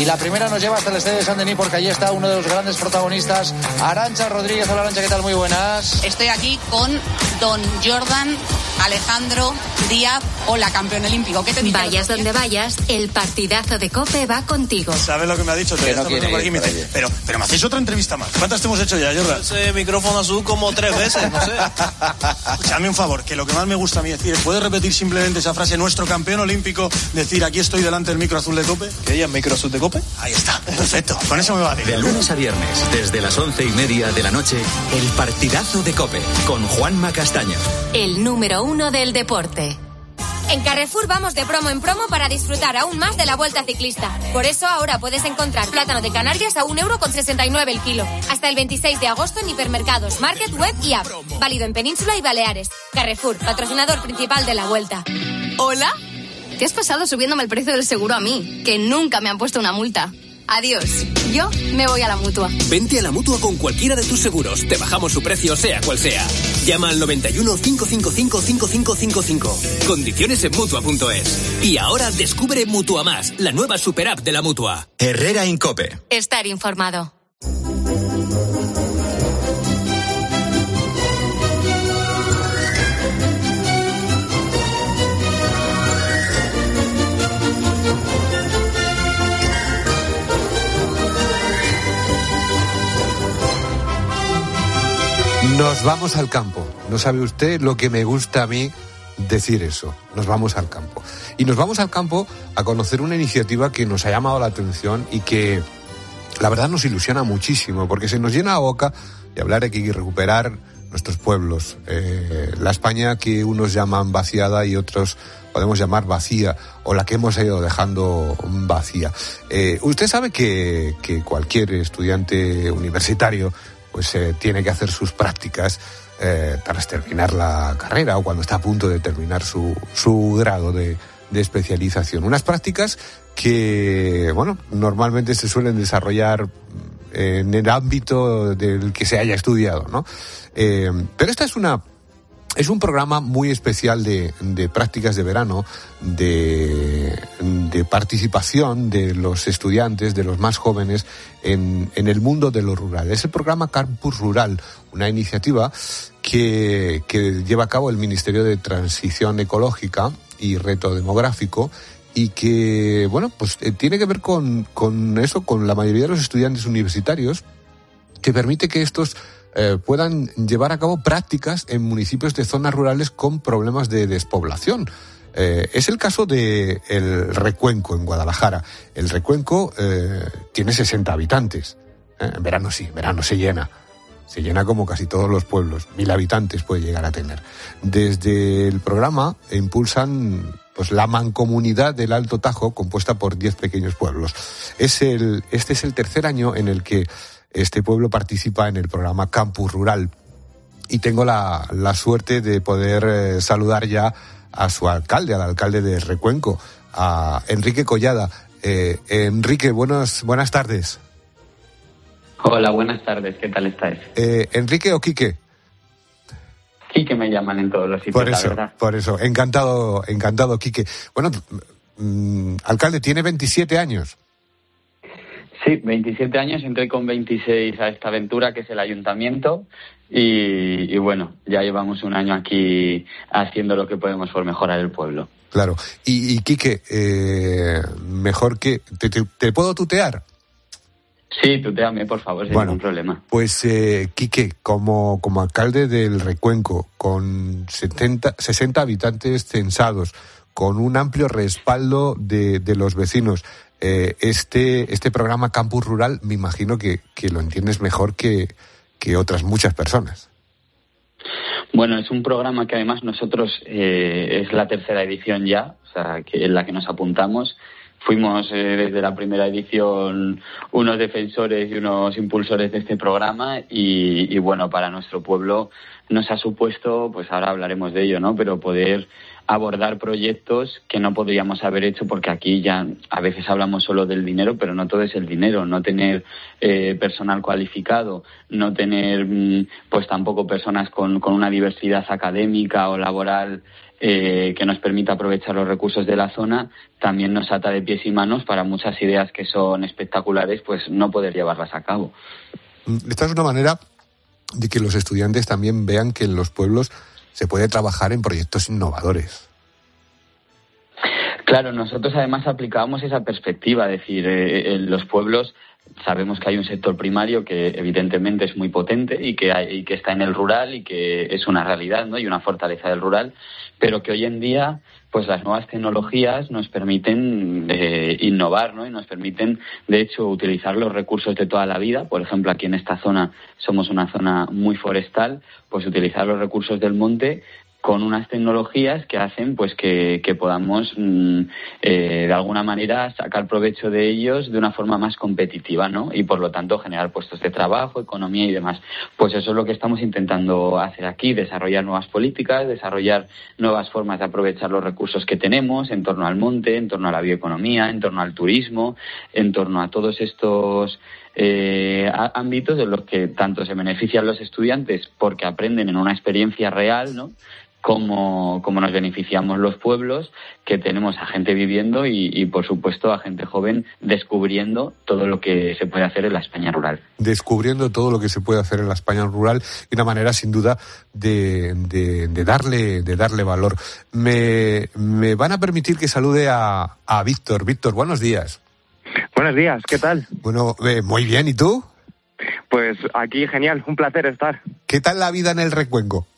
la primera nos lleva hasta el estadio de Saint-Denis porque allí está uno de los grandes protagonistas, Arantxa Rodríguez. Hola Arantxa, ¿qué tal? Muy buenas. Estoy aquí con don Jordan Alejandro Díaz. Hola, campeón olímpico. ¿Qué te dice? Vayas donde vayas, el partidazo de COPE va contigo. ¿Sabes lo que me ha dicho? Que no quiere ir, me dice, pero, pero me hacéis otra entrevista más. ¿Cuántas te hemos hecho ya, Jordan? Ese micrófono azul como tres veces, no sé. Escúchame un favor, que lo que más me gusta a mí decir, ¿puedes repetir simplemente esa frase, nuestro campeón olímpico, decir aquí estoy delante del micro azul de COPE? ¿Que ella es micro azul de COPE? Ahí está, perfecto, con eso me vale. De lunes a viernes, desde las once y media de la noche, el partidazo de COPE, con Juanma Castaño. El número uno del deporte. En Carrefour vamos de promo en promo para disfrutar aún más de la Vuelta Ciclista. Por eso ahora puedes encontrar plátano de Canarias a un euro con sesenta y nueve el kilo. Hasta el veintiséis de agosto en hipermercados, market, web y app. Válido en Península y Baleares. Carrefour, patrocinador principal de la Vuelta. ¿Hola? ¿Qué has pasado subiéndome el precio del seguro a mí? Que nunca me han puesto una multa. Adiós. Yo me voy a la Mutua. Vente a la Mutua con cualquiera de tus seguros. Te bajamos su precio, sea cual sea. Llama al noventa y uno, cinco cinco cinco, cinco cinco cinco cinco. Condiciones en Mutua punto es. Y ahora descubre Mutua Más, la nueva super app de la Mutua. Herrera en COPE. Estar informado. Nos vamos al campo. No sabe usted lo que me gusta a mí decir eso. Nos vamos al campo. Y nos vamos al campo a conocer una iniciativa que nos ha llamado la atención y que la verdad nos ilusiona muchísimo, porque se nos llena la boca de hablar de que hay que recuperar nuestros pueblos. Eh, la España que unos llaman vaciada y otros podemos llamar vacía, o la que hemos ido dejando vacía. Eh, usted sabe que, que cualquier estudiante universitario pues eh, tiene que hacer sus prácticas eh, tras terminar la carrera o cuando está a punto de terminar su, su grado de, de especialización. Unas prácticas que, bueno, normalmente se suelen desarrollar en el ámbito del que se haya estudiado, ¿no? Eh, pero esta es una Es un programa muy especial de, de prácticas de verano, de, de participación de los estudiantes, de los más jóvenes, en, en el mundo de lo rural. Es el programa Campus Rural, una iniciativa que, que lleva a cabo el Ministerio de Transición Ecológica y Reto Demográfico, y que, bueno, pues eh, tiene que ver con, con eso, con la mayoría de los estudiantes universitarios, que permite que estos Eh, puedan llevar a cabo prácticas en municipios de zonas rurales con problemas de despoblación. Eh, es el caso de el Recuenco, en Guadalajara. El Recuenco eh, tiene sesenta habitantes. Eh, en verano sí, en verano se llena. Se llena como casi todos los pueblos. Mil habitantes puede llegar a tener. Desde el programa impulsan pues la mancomunidad del Alto Tajo, compuesta por diez pequeños pueblos. Es el, este es el tercer año en el que este pueblo participa en el programa Campus Rural, y tengo la, la suerte de poder eh, saludar ya a su alcalde, al alcalde de Recuenco, a Enrique Collada. Eh, Enrique, buenos, buenas tardes. Hola, buenas tardes, ¿qué tal estáis? Eh, ¿Enrique o Quique? Quique me llaman en todos los sitios, por eso, la verdad. Por eso, encantado, encantado, Quique. Bueno, mm, alcalde, tiene veintisiete años. Sí, veintisiete años, entré con veintiséis a esta aventura que es el ayuntamiento y, y bueno, ya llevamos un año aquí haciendo lo que podemos por mejorar el pueblo. Claro. Y, y Quique, eh, mejor que... ¿te, te, te puedo tutear? Sí, tuteame, por favor, sin bueno, ningún problema. Pues, eh, Quique, como, como alcalde del Recuenco, con setenta, sesenta habitantes censados, con un amplio respaldo de, de los vecinos, eh, este, este programa Campus Rural, me imagino que, que lo entiendes mejor que, que otras muchas personas. Bueno, es un programa que además nosotros, eh, es la tercera edición ya, o sea, que en la que nos apuntamos. Fuimos eh, desde la primera edición unos defensores y unos impulsores de este programa y, y bueno, para nuestro pueblo nos ha supuesto, pues ahora hablaremos de ello, ¿no? Pero poder abordar proyectos que no podríamos haber hecho porque aquí ya a veces hablamos solo del dinero, pero no todo es el dinero, no tener eh, personal cualificado, no tener pues tampoco personas con, con una diversidad académica o laboral eh, que nos permita aprovechar los recursos de la zona, también nos ata de pies y manos para muchas ideas que son espectaculares, pues no poder llevarlas a cabo. Esta es una manera de que los estudiantes también vean que en los pueblos se puede trabajar en proyectos innovadores. Claro, nosotros además aplicábamos esa perspectiva, es decir, eh, en los pueblos sabemos que hay un sector primario que evidentemente es muy potente y que, hay, y que está en el rural y que es una realidad, ¿no? Y una fortaleza del rural, pero que hoy en día pues las nuevas tecnologías nos permiten eh, innovar, ¿no? Y nos permiten, de hecho, utilizar los recursos de toda la vida. Por ejemplo, aquí en esta zona somos una zona muy forestal, pues utilizar los recursos del monte con unas tecnologías que hacen pues que, que podamos mm, eh, de alguna manera sacar provecho de ellos de una forma más competitiva, ¿no? Y por lo tanto generar puestos de trabajo, economía y demás. Pues eso es lo que estamos intentando hacer aquí, desarrollar nuevas políticas, desarrollar nuevas formas de aprovechar los recursos que tenemos en torno al monte, en torno a la bioeconomía, en torno al turismo, en torno a todos estos eh, ámbitos de los que tanto se benefician los estudiantes porque aprenden en una experiencia real, ¿no? Como, como nos beneficiamos los pueblos, que tenemos a gente viviendo y, y, por supuesto, a gente joven descubriendo todo lo que se puede hacer en la España rural. Descubriendo todo lo que se puede hacer en la España rural y una manera, sin duda, de, de, de, darle, de darle valor. Me, me van a permitir que salude a, a Víctor. Víctor, buenos días. Buenos días, ¿qué tal? Bueno, eh, muy bien, ¿y tú? Pues aquí, genial, un placer estar. ¿Qué tal la vida en el Recuenco?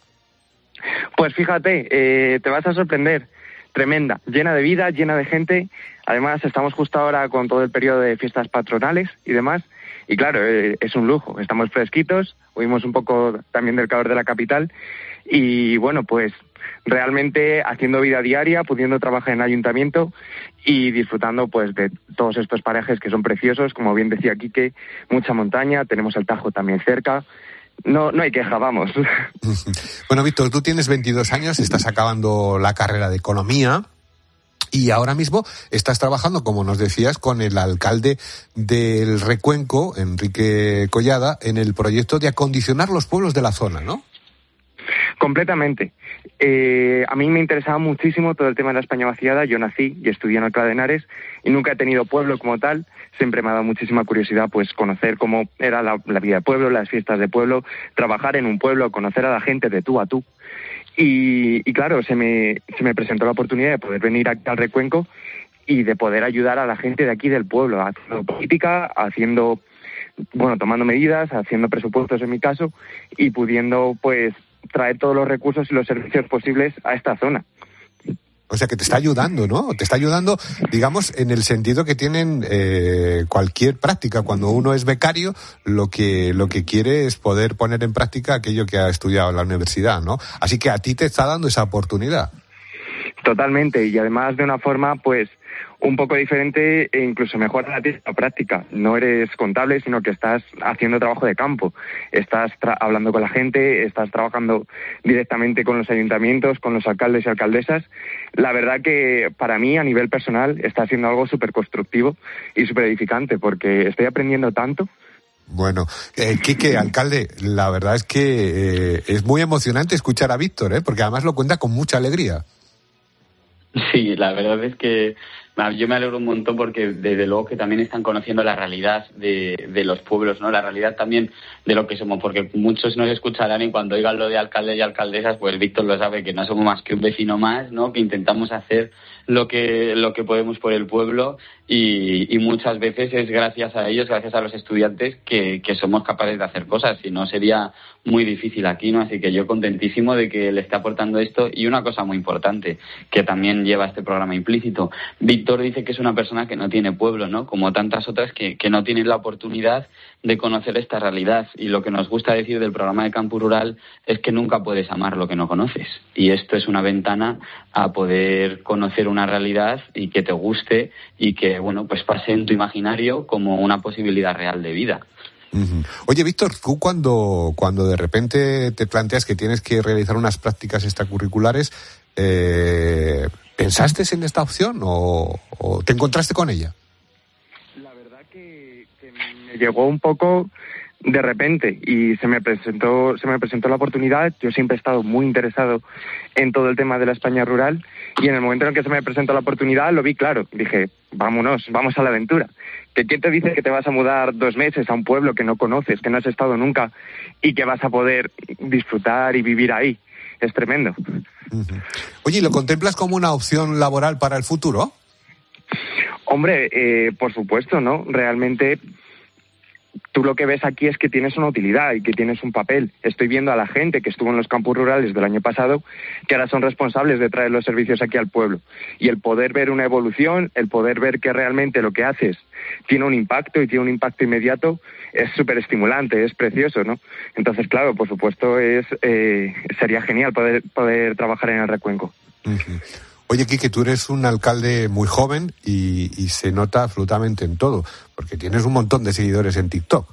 Pues fíjate, eh, te vas a sorprender, tremenda, llena de vida, llena de gente. Además, estamos justo ahora con todo el periodo de fiestas patronales y demás. Y claro, eh, es un lujo, estamos fresquitos, huimos un poco también del calor de la capital. Y bueno, pues realmente haciendo vida diaria, pudiendo trabajar en el ayuntamiento y disfrutando pues de todos estos parajes que son preciosos. Como bien decía Quique, mucha montaña, tenemos el Tajo también cerca. No, no hay queja, vamos. Bueno, Víctor, tú tienes veintidós años, estás acabando la carrera de Economía y ahora mismo estás trabajando, como nos decías, con el alcalde del Recuenco, Enrique Collada, en el proyecto de acondicionar los pueblos de la zona, ¿no? Completamente. Eh, a mí me interesaba muchísimo todo el tema de la España vaciada. Yo nací y estudié en Alcalá de Henares y nunca he tenido pueblo como tal. Siempre me ha dado muchísima curiosidad pues conocer cómo era la, la vida de pueblo, las fiestas de pueblo, trabajar en un pueblo, conocer a la gente de tú a tú. Y, y claro, se me, se me presentó la oportunidad de poder venir aquí al Recuenco y de poder ayudar a la gente de aquí del pueblo, haciendo política, haciendo, bueno, tomando medidas, haciendo presupuestos en mi caso y pudiendo pues traer todos los recursos y los servicios posibles a esta zona. O sea que te está ayudando, ¿no? Te está ayudando, digamos, en el sentido que tienen eh, cualquier práctica. Cuando uno es becario, lo que lo que quiere es poder poner en práctica aquello que ha estudiado en la universidad, ¿no? Así que a ti te está dando esa oportunidad. Totalmente, y además de una forma, pues, un poco diferente e incluso mejor a la práctica. No eres contable, sino que estás haciendo trabajo de campo. Estás tra- hablando con la gente, estás trabajando directamente con los ayuntamientos, con los alcaldes y alcaldesas. La verdad que para mí, a nivel personal, está siendo algo súper constructivo y súper edificante, porque estoy aprendiendo tanto. Bueno, eh, Quique, alcalde, la verdad es que eh, es muy emocionante escuchar a Víctor, ¿eh? Porque además lo cuenta con mucha alegría. Sí, la verdad es que yo me alegro un montón porque desde luego que también están conociendo la realidad de, de los pueblos, ¿no? La realidad también de lo que somos, porque muchos nos escucharán y cuando oigan lo de alcaldes y alcaldesas, pues Víctor lo sabe, que no somos más que un vecino más, ¿no? Que intentamos hacer lo que lo que podemos por el pueblo y, y muchas veces es gracias a ellos, gracias a los estudiantes que, que somos capaces de hacer cosas, si no sería muy difícil aquí, ¿no? Así que yo contentísimo de que le esté aportando esto y una cosa muy importante que también lleva este programa implícito. Víctor dice que es una persona que no tiene pueblo, ¿no? Como tantas otras que, que no tienen la oportunidad de conocer esta realidad. Y lo que nos gusta decir del programa de Campus Rural es que nunca puedes amar lo que no conoces. Y esto es una ventana a poder conocer una realidad y que te guste y que, bueno, pues pase en tu imaginario como una posibilidad real de vida. Uh-huh. Oye, Víctor, tú cuando, cuando de repente te planteas que tienes que realizar unas prácticas extracurriculares, eh, ¿pensaste en esta opción o, o te encontraste con ella? La verdad que, que me llegó un poco de repente y se me presentó se me presentó la oportunidad. Yo siempre he estado muy interesado en todo el tema de la España rural y en el momento en que se me presentó la oportunidad lo vi claro. Dije, vámonos, vamos a la aventura. ¿Que quién te dice que te vas a mudar dos meses a un pueblo que no conoces, que no has estado nunca y que vas a poder disfrutar y vivir ahí? Es tremendo. Uh-huh. Oye, ¿y lo contemplas como una opción laboral para el futuro? Hombre, eh, por supuesto, ¿no? Realmente tú lo que ves aquí es que tienes una utilidad y que tienes un papel. Estoy viendo a la gente que estuvo en los campos rurales del año pasado, que ahora son responsables de traer los servicios aquí al pueblo. Y el poder ver una evolución, el poder ver que realmente lo que haces tiene un impacto y tiene un impacto inmediato, es súper estimulante, es precioso, ¿no? Entonces, claro, por supuesto, es eh, sería genial poder, poder trabajar en el Recuenco. Uh-huh. Oye, Quique, tú eres un alcalde muy joven y, y se nota absolutamente en todo, porque tienes un montón de seguidores en TikTok.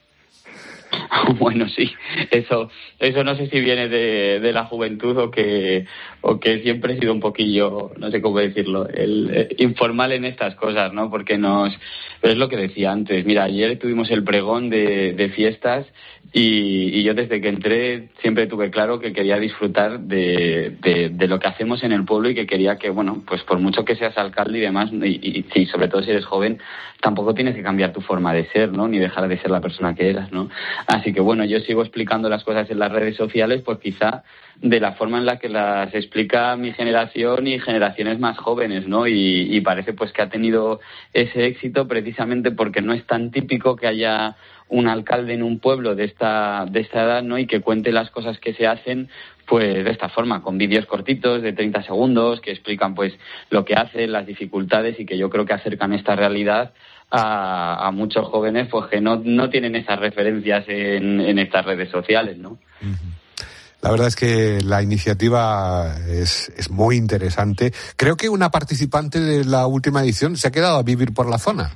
Bueno, sí, eso eso no sé si viene de, de la juventud o que o que siempre he sido un poquillo, no sé cómo decirlo, el, el informal en estas cosas, ¿no? Porque nos... Pero es lo que decía antes. Mira, ayer tuvimos el pregón de, de fiestas y, y yo desde que entré siempre tuve claro que quería disfrutar de, de, de lo que hacemos en el pueblo y que quería que, bueno, pues por mucho que seas alcalde y demás, y, y, y sobre todo si eres joven, tampoco tienes que cambiar tu forma de ser, ¿no? Ni dejar de ser la persona que eras, ¿no? Así que bueno, yo sigo explicando las cosas en las redes sociales, pues quizá de la forma en la que las explica mi generación y generaciones más jóvenes, ¿no? Y, y parece pues que ha tenido ese éxito precisamente porque no es tan típico que haya un alcalde en un pueblo de esta de esta edad, ¿no? Y que cuente las cosas que se hacen pues de esta forma, con vídeos cortitos de treinta segundos que explican pues lo que hacen, las dificultades y que yo creo que acercan esta realidad a, a muchos jóvenes pues que no, no tienen esas referencias en, en estas redes sociales, ¿no? La verdad es que la iniciativa es, es muy interesante. Creo que una participante de la última edición se ha quedado a vivir por la zona.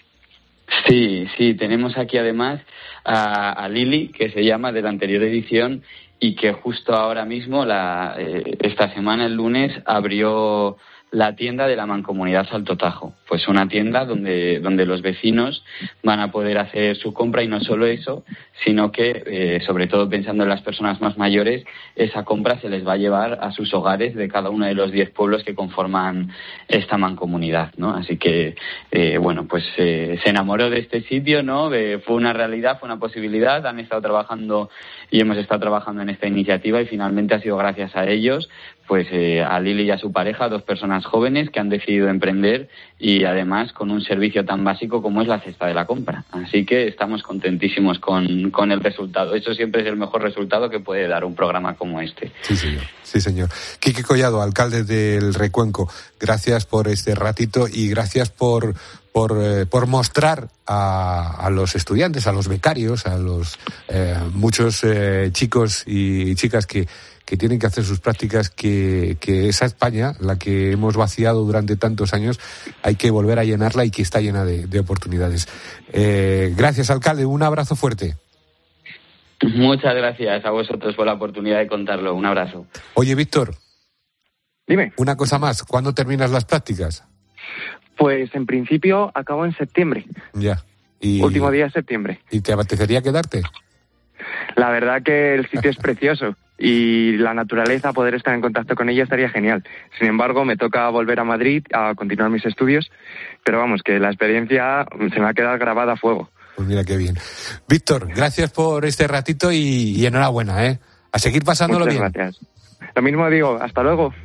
Sí, sí, tenemos aquí además a, a Lili, que se llama, de la anterior edición, y que justo ahora mismo, la, eh, esta semana, el lunes, abrió la tienda de la Mancomunidad Salto Tajo. Pues una tienda donde, donde los vecinos van a poder hacer su compra y no solo eso, sino que, eh, sobre todo pensando en las personas más mayores, esa compra se les va a llevar a sus hogares de cada uno de los diez pueblos que conforman esta mancomunidad, ¿no? Así que, eh, bueno, pues eh, se enamoró de este sitio, ¿no? Eh, fue una realidad, fue una posibilidad. Han estado trabajando y hemos estado trabajando en esta iniciativa y finalmente ha sido gracias a ellos, pues eh, a Lili y a su pareja, dos personas jóvenes que han decidido emprender y además con un servicio tan básico como es la cesta de la compra. Así que estamos contentísimos con, con el resultado. Eso siempre es el mejor resultado que puede dar un programa como este. Sí, señor. Sí, señor. Quique Collado, alcalde del Recuenco, gracias por este ratito y gracias por por, eh, por mostrar a, a los estudiantes, a los becarios, a los eh, muchos eh, chicos y chicas que que tienen que hacer sus prácticas, que, que esa España, la que hemos vaciado durante tantos años, hay que volver a llenarla y que está llena de, de oportunidades. Eh, gracias, alcalde, un abrazo fuerte. Muchas gracias a vosotros por la oportunidad de contarlo. Un abrazo. Oye, Víctor. Dime. Una cosa más, ¿cuándo terminas las prácticas? Pues en principio acabo en septiembre. Ya. Y... Último día de septiembre. ¿Y te apetecería quedarte? La verdad que el sitio es precioso y la naturaleza, poder estar en contacto con ella estaría genial. Sin embargo, me toca volver a Madrid a continuar mis estudios, pero vamos, que la experiencia se me va a quedar grabada a fuego. Pues mira qué bien. Víctor, gracias por este ratito y, y enhorabuena, ¿eh? A seguir pasándolo Muchas bien. Gracias. Lo mismo digo, hasta luego.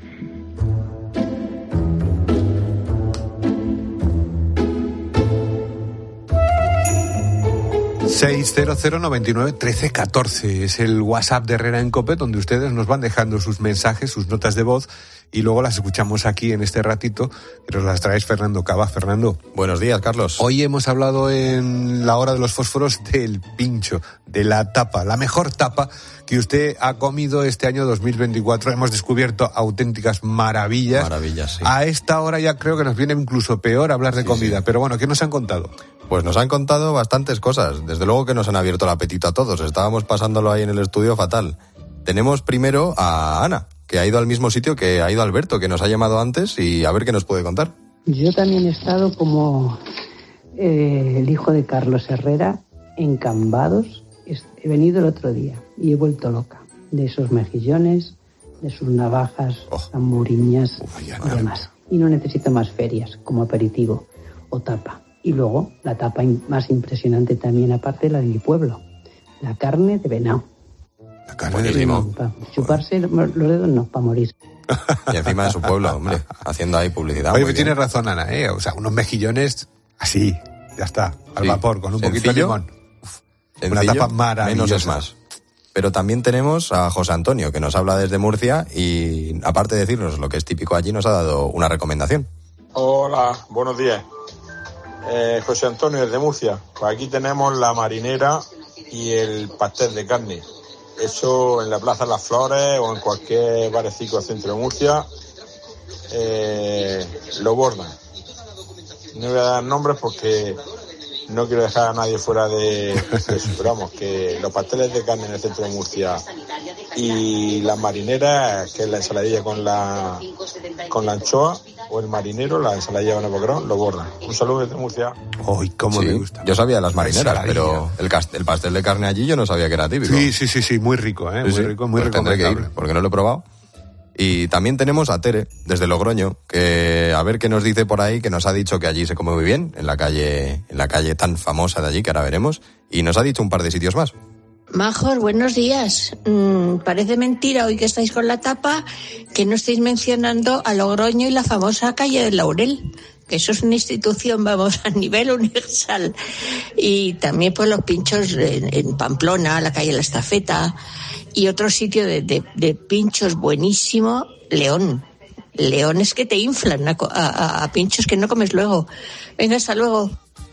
seis cero cero nueve nueve uno tres uno cuatro es el WhatsApp de Herrera en COPE, donde ustedes nos van dejando sus mensajes, sus notas de voz, y luego las escuchamos aquí en este ratito, que nos las traes Fernando Cava. Fernando. Buenos días, Carlos. Hoy hemos hablado en la hora de los fósforos del pincho, de la tapa, la mejor tapa que usted ha comido este año dos mil veinticuatro. Hemos descubierto auténticas maravillas. Maravillas, sí. A esta hora ya creo que nos viene incluso peor hablar de sí, comida, sí. Pero bueno, ¿qué nos han contado? Pues nos han contado bastantes cosas. Desde luego que nos han abierto el apetito a todos. Estábamos pasándolo ahí en el estudio fatal. Tenemos primero a Ana, que ha ido al mismo sitio que ha ido Alberto, que nos ha llamado antes, y a ver qué nos puede contar. Yo también he estado como eh, el hijo de Carlos Herrera encambados. He venido el otro día y he vuelto loca de esos mejillones, de sus navajas, oh. tamburiñas Uf, y no. demás. Y no necesito más ferias como aperitivo o tapa. Y luego la tapa más impresionante también, aparte, la de mi pueblo, la carne de venado. La carne de venado. Para chuparse los dedos, no, para morir. Y encima de su pueblo, hombre, haciendo ahí publicidad. Oye, tienes razón, Ana, ¿eh? O sea, unos mejillones así, ya está, al sí. vapor, con un Sencillo, poquito de limón. Uf, una tapa maravillosa. Menos es más. Pero también tenemos a José Antonio, que nos habla desde Murcia y, aparte de decirnos lo que es típico allí, nos ha dado una recomendación. Hola, buenos días. Eh, José Antonio desde Murcia. Pues aquí tenemos la marinera y el pastel de carne. Eso en la Plaza de las Flores o en cualquier barecico del centro de Murcia eh, lo bordan. No voy a dar nombres porque no quiero dejar a nadie fuera de eso, pero vamos, que los pasteles de carne en el centro de Murcia y las marineras, que es la ensaladilla con la con la anchoa, o el marinero, la ensaladilla con el boquerón, lo bordan. Un saludo desde Murcia. ¡Ay, cómo sí, me gusta! Yo sabía las marineras, pero el, cast- el pastel de carne allí yo no sabía que era típico. Sí, sí, sí, sí, muy rico, ¿eh? Sí, muy sí. rico, muy pues rico. Tendré que ir, porque no lo he probado. Y también tenemos a Tere, desde Logroño, que a ver qué nos dice por ahí, que nos ha dicho que allí se come muy bien, en la calle, en la calle tan famosa de allí, que ahora veremos, y nos ha dicho un par de sitios más. Major, buenos días. Mm, parece mentira hoy que estáis con la tapa que no estáis mencionando a Logroño y la famosa calle del Laurel, que eso es una institución, vamos, a nivel universal. Y también pues los pinchos en, en Pamplona, la calle La Estafeta, y otro sitio de, de, de pinchos buenísimo, León. León es que te inflan a, a, a pinchos que no comes luego. Venga, hasta luego.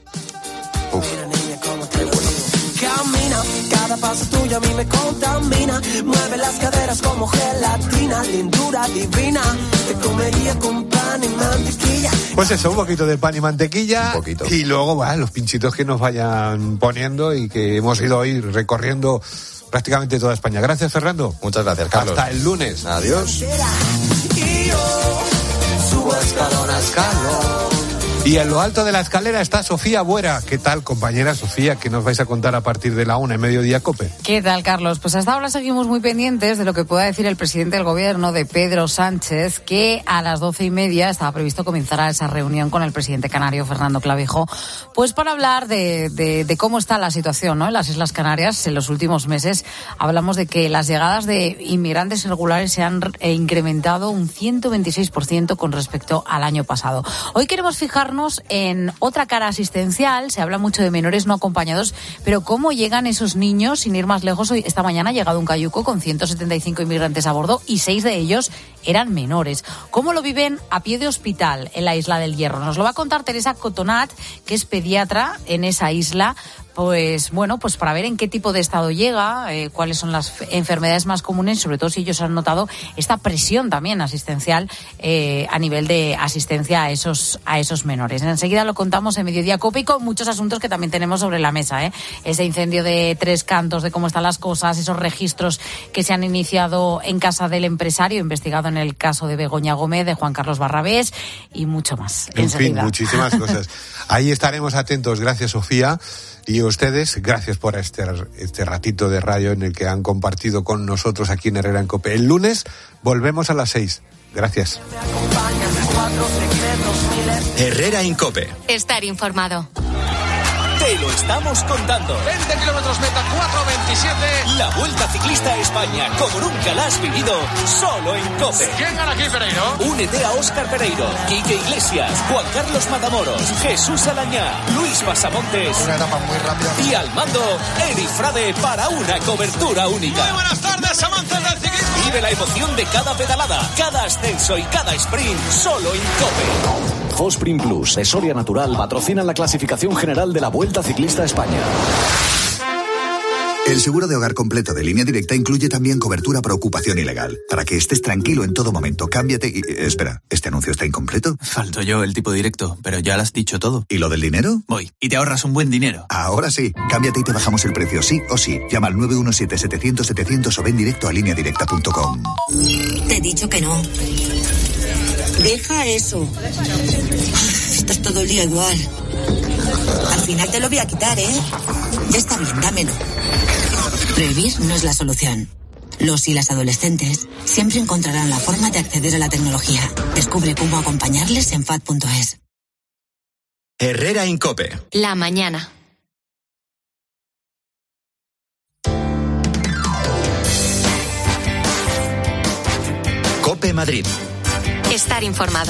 Uf, qué bueno. Camina, cada paso tuyo a mí me contamina. Mueve las caderas como gelatina, lindura divina. Te comería con pan y mantequilla. Pues eso, un poquito de pan y mantequilla. Un poquito. Y luego, bueno, los pinchitos que nos vayan poniendo y que hemos ido hoy recorriendo prácticamente toda España. Gracias, Fernando. Muchas gracias, Carlos. Hasta el lunes. Adiós. Y yo subo escalón a escalón. Y en lo alto de la escalera está Sofía Buera. ¿Qué tal, compañera Sofía? ¿Qué nos vais a contar a partir de la una en Mediodía COPE? ¿Qué tal, Carlos? Pues hasta ahora seguimos muy pendientes de lo que pueda decir el presidente del gobierno, de Pedro Sánchez, que a las doce y media estaba previsto comenzar esa reunión con el presidente canario, Fernando Clavijo, pues para hablar de, de, de cómo está la situación, ¿no?, en las Islas Canarias. En los últimos meses hablamos de que las llegadas de inmigrantes irregulares se han incrementado un ciento veintiséis por ciento con respecto al año pasado. Hoy queremos fijarnos en otra cara asistencial. Se habla mucho de menores no acompañados, pero ¿cómo llegan esos niños? Sin ir más lejos, hoy esta mañana ha llegado un cayuco con ciento setenta y cinco inmigrantes a bordo y seis de ellos eran menores. ¿Cómo lo viven a pie de hospital en la Isla del Hierro? Nos lo va a contar Teresa Cotonat, que es pediatra en esa isla. Pues bueno, pues para ver en qué tipo de estado llega, eh, cuáles son las enfermedades más comunes, sobre todo si ellos han notado esta presión también asistencial eh, a nivel de asistencia a esos a esos menores. Enseguida lo contamos en Mediodía COPE y con muchos asuntos que también tenemos sobre la mesa, ¿eh? Ese incendio de Tres Cantos, de cómo están las cosas, esos registros que se han iniciado en casa del empresario investigado en el caso de Begoña Gómez, de Juan Carlos Barrabés y mucho más. En enseguida. fin, muchísimas cosas. Ahí estaremos atentos. Gracias, Sofía. Y a ustedes, gracias por este, este ratito de radio en el que han compartido con nosotros aquí en Herrera en COPE. El lunes volvemos a las seis. Gracias. Herrera en COPE. Estar informado. Te lo estamos contando. veinte kilómetros meta, cuatro veintisiete. La Vuelta Ciclista a España, como nunca la has vivido, solo en COPE. ¿Quién gana aquí, Pereiro? Únete a Óscar Pereiro, Quique Iglesias, Juan Carlos Matamoros, Jesús Alañá, Luis Basamontes. Una etapa muy rápida. Y al mando, Eri Frade, para una cobertura única. Muy buenas tardes, amantes del ciclismo. Vive la emoción de cada pedalada, cada ascenso y cada sprint, solo en COPE. Fosprin Plus de Soria Natural patrocina la clasificación general de la Vuelta Ciclista a España. El seguro de hogar completo de Línea Directa incluye también cobertura por ocupación ilegal. Para que estés tranquilo en todo momento, cámbiate y... Espera, ¿este anuncio está incompleto? Falto yo el tipo directo, pero ya lo has dicho todo. ¿Y lo del dinero? Voy, y te ahorras un buen dinero. Ahora sí, cámbiate y te bajamos el precio, sí o sí. Llama al nueve uno siete, setecientos, setecientos o ven directo a línea directa punto com. Te he dicho que no. Deja eso. Estás todo el día igual. Al final te lo voy a quitar, ¿eh? Está bien, dámelo. Prohibir no es la solución. Los y las adolescentes siempre encontrarán la forma de acceder a la tecnología. Descubre cómo acompañarles en F A D punto es. Herrera Incope. La mañana. Cope Madrid. Estar informado.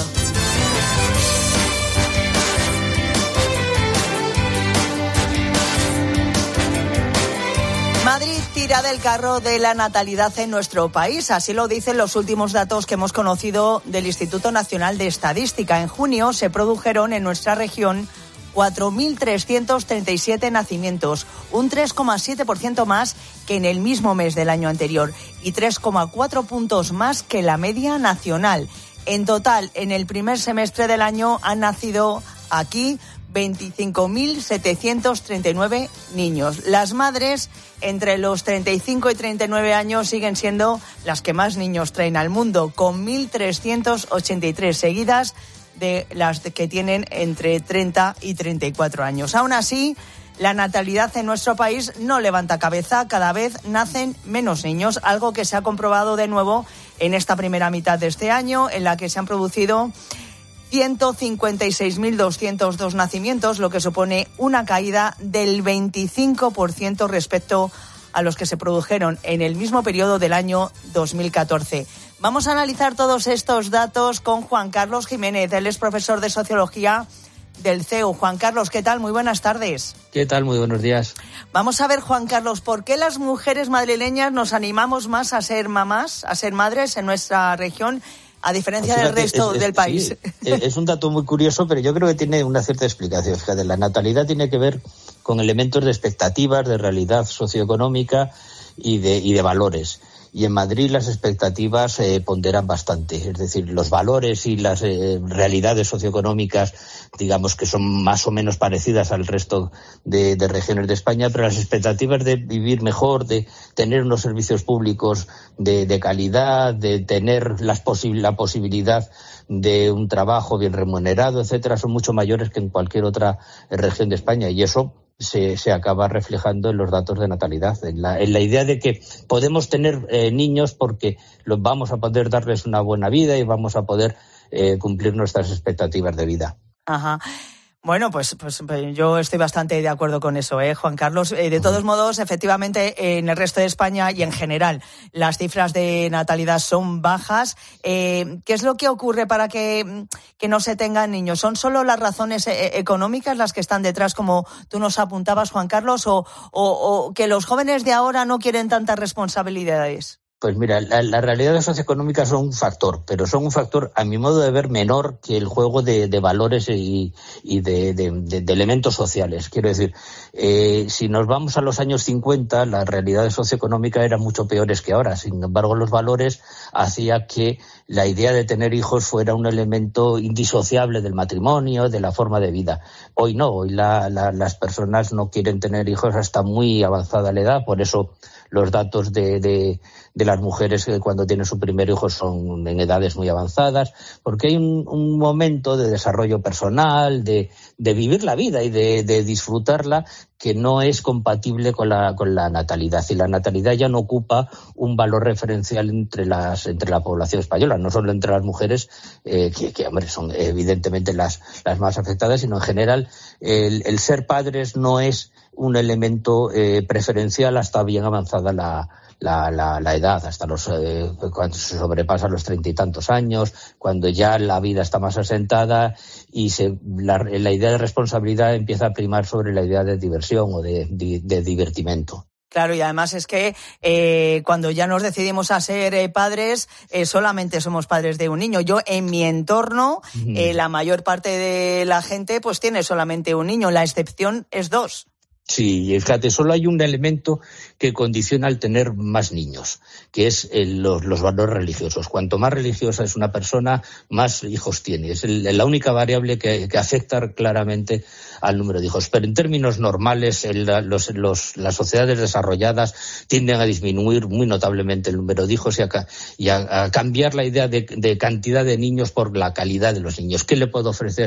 Madrid tira del carro de la natalidad en nuestro país. Así lo dicen los últimos datos que hemos conocido del Instituto Nacional de Estadística. En junio se produjeron en nuestra región cuatro mil trescientos treinta y siete nacimientos, un tres coma siete por ciento más que en el mismo mes del año anterior y tres coma cuatro puntos más que la media nacional. En total, en el primer semestre del año han nacido aquí veinticinco mil setecientos treinta y nueve niños. Las madres entre los treinta y cinco y treinta y nueve años siguen siendo las que más niños traen al mundo, con mil trescientos ochenta y tres, seguidas de las que tienen entre treinta y treinta y cuatro años. Aún así, la natalidad en nuestro país no levanta cabeza. Cada vez nacen menos niños, algo que se ha comprobado de nuevo en esta primera mitad de este año, en la que se han producido ciento cincuenta y seis mil doscientos dos nacimientos, lo que supone una caída del veinticinco por ciento respecto a los que se produjeron en el mismo periodo del año dos mil catorce. Vamos a analizar todos estos datos con Juan Carlos Jiménez. Él es profesor de Sociología del C E U. Juan Carlos, ¿qué tal? Muy buenas tardes. ¿Qué tal? Muy buenos días. Vamos a ver, Juan Carlos, ¿por qué las mujeres madrileñas nos animamos más a ser mamás, a ser madres en nuestra región, a diferencia pues fíjate, del resto es, es, del país? Sí, es un dato muy curioso, pero yo creo que tiene una cierta explicación. Fíjate, la natalidad tiene que ver con elementos de expectativas, de realidad socioeconómica y de, y de valores. Y en Madrid las expectativas eh, ponderan bastante. Es decir, los valores y las eh, realidades socioeconómicas, digamos que son más o menos parecidas al resto de, de regiones de España, pero las expectativas de vivir mejor, de tener unos servicios públicos de, de calidad, de tener las posi- la posibilidad de un trabajo bien remunerado, etcétera, son mucho mayores que en cualquier otra región de España. Y eso Se, se acaba reflejando en los datos de natalidad, en la, en la idea de que podemos tener eh, niños porque los vamos a poder darles una buena vida y vamos a poder eh, cumplir nuestras expectativas de vida. Ajá. Bueno, pues, pues yo estoy bastante de acuerdo con eso, ¿eh, Juan Carlos? Eh, de todos modos, efectivamente, en el resto de España y en general, las cifras de natalidad son bajas. Eh, ¿Qué es lo que ocurre para que, que no se tengan niños? ¿Son solo las razones económicas las que están detrás, como tú nos apuntabas, Juan Carlos, o, o, o que los jóvenes de ahora no quieren tantas responsabilidades? Pues mira, la, las realidades socioeconómicas son un factor, pero son un factor, a mi modo de ver, menor que el juego de, de valores y, y de, de, de, de elementos sociales. Quiero decir, eh, si nos vamos a los años cincuenta, las realidades socioeconómicas eran mucho peores que ahora. Sin embargo, los valores hacían que la idea de tener hijos fuera un elemento indisociable del matrimonio, de la forma de vida. Hoy no, hoy la, la, las personas no quieren tener hijos hasta muy avanzada la edad, por eso los datos de, de, de las mujeres que cuando tienen su primer hijo son en edades muy avanzadas, porque hay un, un momento de desarrollo personal, de, de vivir la vida y de, de disfrutarla, que no es compatible con la, con la natalidad. Y la natalidad ya no ocupa un valor referencial entre las entre la población española, no solo entre las mujeres, eh, que, que hombre, son evidentemente las, las más afectadas, sino en general el, el ser padres no es un elemento eh, preferencial hasta bien avanzada la, la, la, la edad, hasta los eh, cuando se sobrepasa los treinta y tantos años, cuando ya la vida está más asentada y se, la, la idea de responsabilidad empieza a primar sobre la idea de diversión o de, de, de divertimento. Claro, y además es que eh, cuando ya nos decidimos a ser eh, padres, eh, solamente somos padres de un niño. Yo, en mi entorno, uh-huh. eh, la mayor parte de la gente pues tiene solamente un niño. La excepción es dos. Sí, fíjate, solo hay un elemento que condiciona el tener más niños, que es el, los, los valores religiosos. Cuanto más religiosa es una persona, más hijos tiene. Es el, la única variable que, que afecta claramente al número de hijos. Pero en términos normales, el, los, los, las sociedades desarrolladas tienden a disminuir muy notablemente el número de hijos y a, y a, a cambiar la idea de, de cantidad de niños por la calidad de los niños. ¿Qué le puedo ofrecer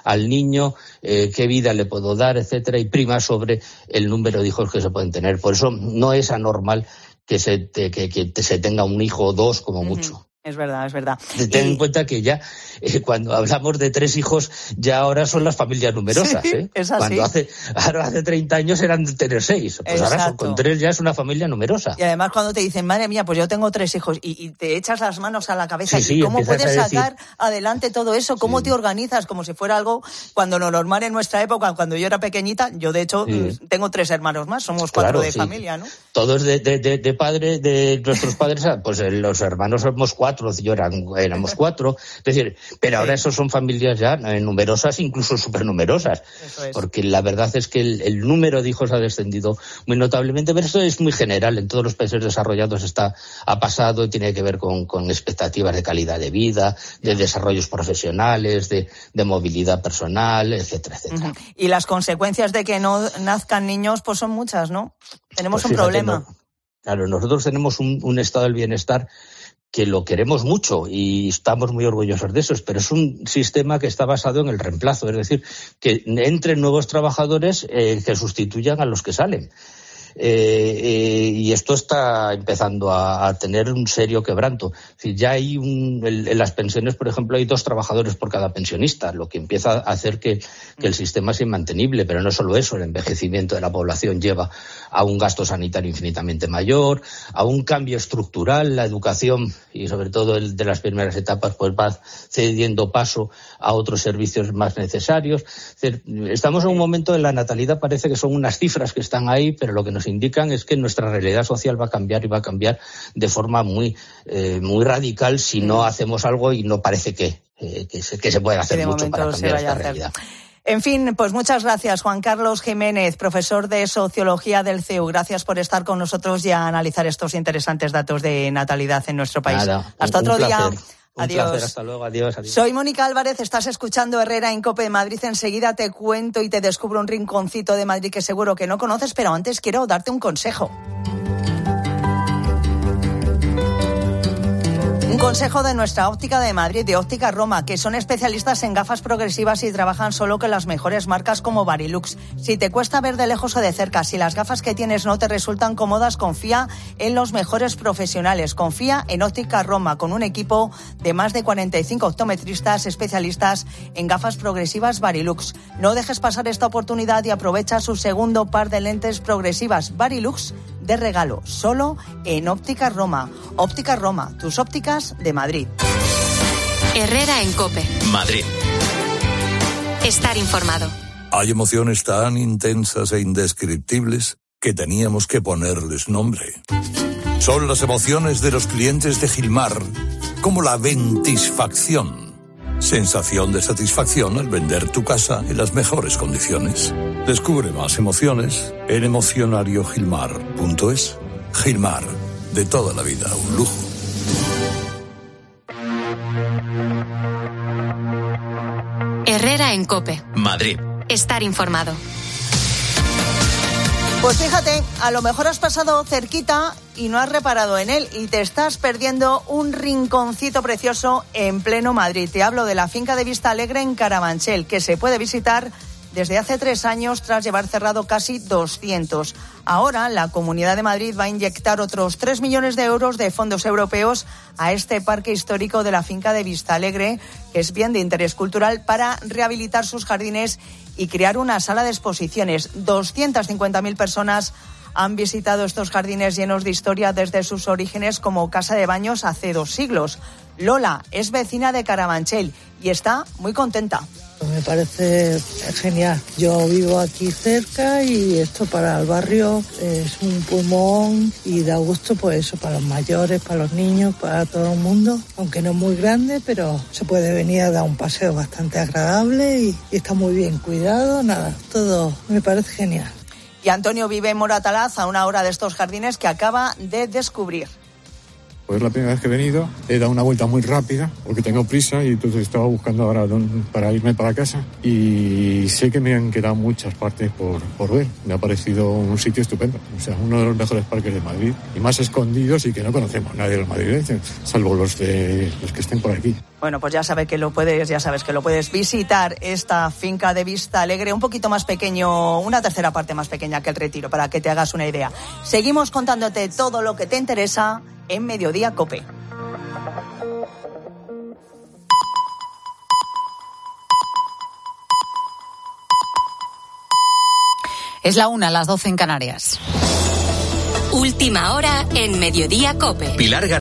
al niño, eh, qué vida le puedo dar, etcétera, y prima sobre el número de hijos que se pueden tener. Por eso no es anormal que se, te, que, que se tenga un hijo o dos como mucho. Uh-huh. Es verdad, es verdad. Ten y... en cuenta que ya eh, cuando hablamos de tres hijos, ya ahora son las familias numerosas. Sí, ¿eh? es así. Cuando hace, ahora hace treinta años eran de tener seis. Pues Exacto. ahora son, con tres ya es una familia numerosa. Y además cuando te dicen, madre mía, pues yo tengo tres hijos, y, y te echas las manos a la cabeza, sí, sí, y cómo puedes decir... sacar adelante todo eso, cómo sí. te organizas, como si fuera algo, cuando lo normal en nuestra época, cuando yo era pequeñita, yo de hecho sí. tengo tres hermanos más, somos cuatro claro, de sí. familia, ¿no? Todos de, de, de, de padre, de nuestros padres, pues los hermanos somos cuatro, yo eran éramos cuatro, es decir, pero ahora eso son familias ya numerosas, incluso supernumerosas, Eso es. Porque la verdad es que el, el número de hijos ha descendido muy notablemente, pero esto es muy general, en todos los países desarrollados está ha pasado y tiene que ver con, con expectativas de calidad de vida, de desarrollos profesionales, de, de movilidad personal, etcétera, etcétera. Uh-huh. Y las consecuencias de que no nazcan niños, pues son muchas, ¿no? Tenemos pues un fíjate, problema. No, claro, nosotros tenemos un, un estado del bienestar que lo queremos mucho y estamos muy orgullosos de eso, pero es un sistema que está basado en el reemplazo, es decir, que entren nuevos trabajadores eh, que sustituyan a los que salen. Eh, eh, y esto está empezando a, a tener un serio quebranto. Es decir, ya hay un, en, en las pensiones, por ejemplo, hay dos trabajadores por cada pensionista, lo que empieza a hacer que, que el sistema sea inmantenible. Pero no solo eso, el envejecimiento de la población lleva a un gasto sanitario infinitamente mayor, a un cambio estructural. La educación, y sobre todo el de las primeras etapas, pues va cediendo paso a otros servicios más necesarios. Es decir, estamos en un momento en la natalidad, parece que son unas cifras que están ahí, pero lo que nos indican es que nuestra realidad social va a cambiar y va a cambiar de forma muy eh, muy radical si no hacemos algo, y no parece que, eh, que, se, que se pueda hacer mucho para cambiar esta realidad. En fin, pues muchas gracias, Juan Carlos Jiménez, profesor de Sociología del C E U. Gracias por estar con nosotros y a analizar estos interesantes datos de natalidad en nuestro país. Nada, Hasta un, otro un día. Placer. Un Adiós. placer, hasta luego, adiós, adiós. Soy Mónica Álvarez, estás escuchando Herrera en COPE Madrid. Enseguida te cuento y te descubro un rinconcito de Madrid que seguro que no conoces, pero antes quiero darte un consejo. Un consejo de nuestra óptica de Madrid, de Óptica Roma, que son especialistas en gafas progresivas y trabajan solo con las mejores marcas como Varilux. Si te cuesta ver de lejos o de cerca, si las gafas que tienes no te resultan cómodas, confía en los mejores profesionales. Confía en Óptica Roma, con un equipo de más de cuarenta y cinco optometristas especialistas en gafas progresivas Varilux. No dejes pasar esta oportunidad y aprovecha su segundo par de lentes progresivas Varilux de regalo, solo en Óptica Roma. Óptica Roma, tus ópticas de Madrid. Herrera en COPE. Madrid. Estar informado. Hay emociones tan intensas e indescriptibles que teníamos que ponerles nombre. Son las emociones de los clientes de Gilmar, como la ventisfacción. Sensación de satisfacción al vender tu casa en las mejores condiciones. Descubre más emociones en emocionario gilmar punto es. Gilmar, de toda la vida, un lujo. Herrera en COPE. Madrid. Estar informado. Pues fíjate, a lo mejor has pasado cerquita y no has reparado en él y te estás perdiendo un rinconcito precioso en pleno Madrid. Te hablo de la finca de Vista Alegre en Carabanchel, que se puede visitar desde hace tres años tras llevar cerrado casi doscientos. Ahora la Comunidad de Madrid va a inyectar otros tres millones de euros de fondos europeos a este parque histórico de la finca de Vista Alegre, que es bien de interés cultural, para rehabilitar sus jardines y crear una sala de exposiciones. doscientas cincuenta mil personas han visitado estos jardines llenos de historia desde sus orígenes como casa de baños hace dos siglos. Lola es vecina de Carabanchel y está muy contenta. Me parece genial. Yo vivo aquí cerca y esto para el barrio es un pulmón y da gusto, pues eso, para los mayores, para los niños, para todo el mundo. Aunque no es muy grande, pero se puede venir a dar un paseo bastante agradable y, y está muy bien cuidado. Nada, todo me parece genial. Y Antonio vive en Moratalaz, a una hora de estos jardines que acaba de descubrir. Pues es la primera vez que he venido, he dado una vuelta muy rápida porque tengo prisa y entonces estaba buscando ahora dónde, para irme para casa y sé que me han quedado muchas partes por, por ver. Me ha parecido un sitio estupendo, o sea, uno de los mejores parques de Madrid y más escondidos y que no conocemos nadie de los madrileños, salvo los de los que estén por aquí. Bueno, pues ya sabes que lo puedes, ya sabes que lo puedes visitar, esta finca de Vista Alegre, un poquito más pequeño, una tercera parte más pequeña que el Retiro, para que te hagas una idea. Seguimos contándote todo lo que te interesa en Mediodía COPE. Es la una, las doce en Canarias. Última hora en Mediodía COPE. Pilar